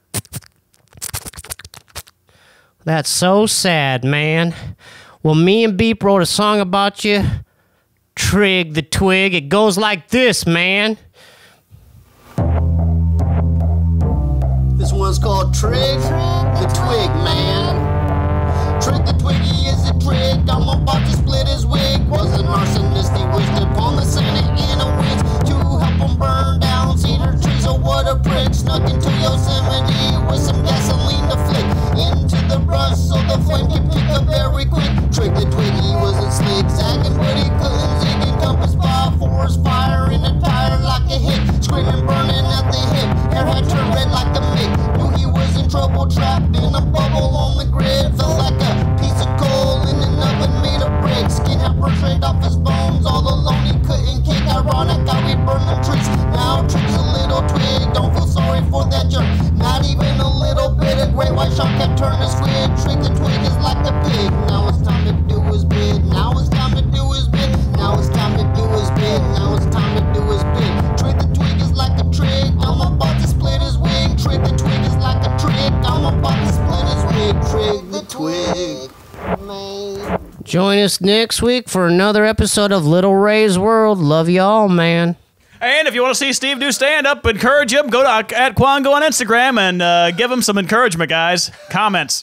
That's so sad, man. Well, me and Beep wrote a song about you. Trig the Twig. It goes like this, man. This one's called Trig the Twig, man. Trig the Twiggy is a trig. I'm about to split his wig. Was an arsonist, he wished upon the Senate in a witch to help him burn down cedar trees. Oh, what a prick. Snuck into Yosemite with some gasoline to flick into the brush so the flame can pick up very quick. Trig the Twiggy wasn't slick, zagging, but he couldn't zig. Encompassed by a forest fire in a tire like a hit. Screaming, burning at the hip. Hair had turned red like a mick. Knew he was in trouble, trapped in a bubble on the grid. Felt like a piece of coal in an oven made of brick. Skin had burned straight off his bones. All alone he couldn't kick. Ironic how we burned them trees. Now Trig's a little twig. Don't feel sorry for that jerk. Not even a little bit. A great white shark had turned a squid. Trig the Twig is like a pig. Now it's time to do his bid. Now it's time to do his bid. Now it's time to do his bid. Now it's time to do his bid. Trig the Twig is like a trig. I'm about to split his wig. Trig the Twig is like a trig. I'm about to split his wig. Trig the Twig. Man. Join us next week for another episode of Little Ray's World. Love y'all, man. And if you want to see Steve do stand-up, encourage him, go to at Quango on Instagram and uh, give him some encouragement, guys. Comments.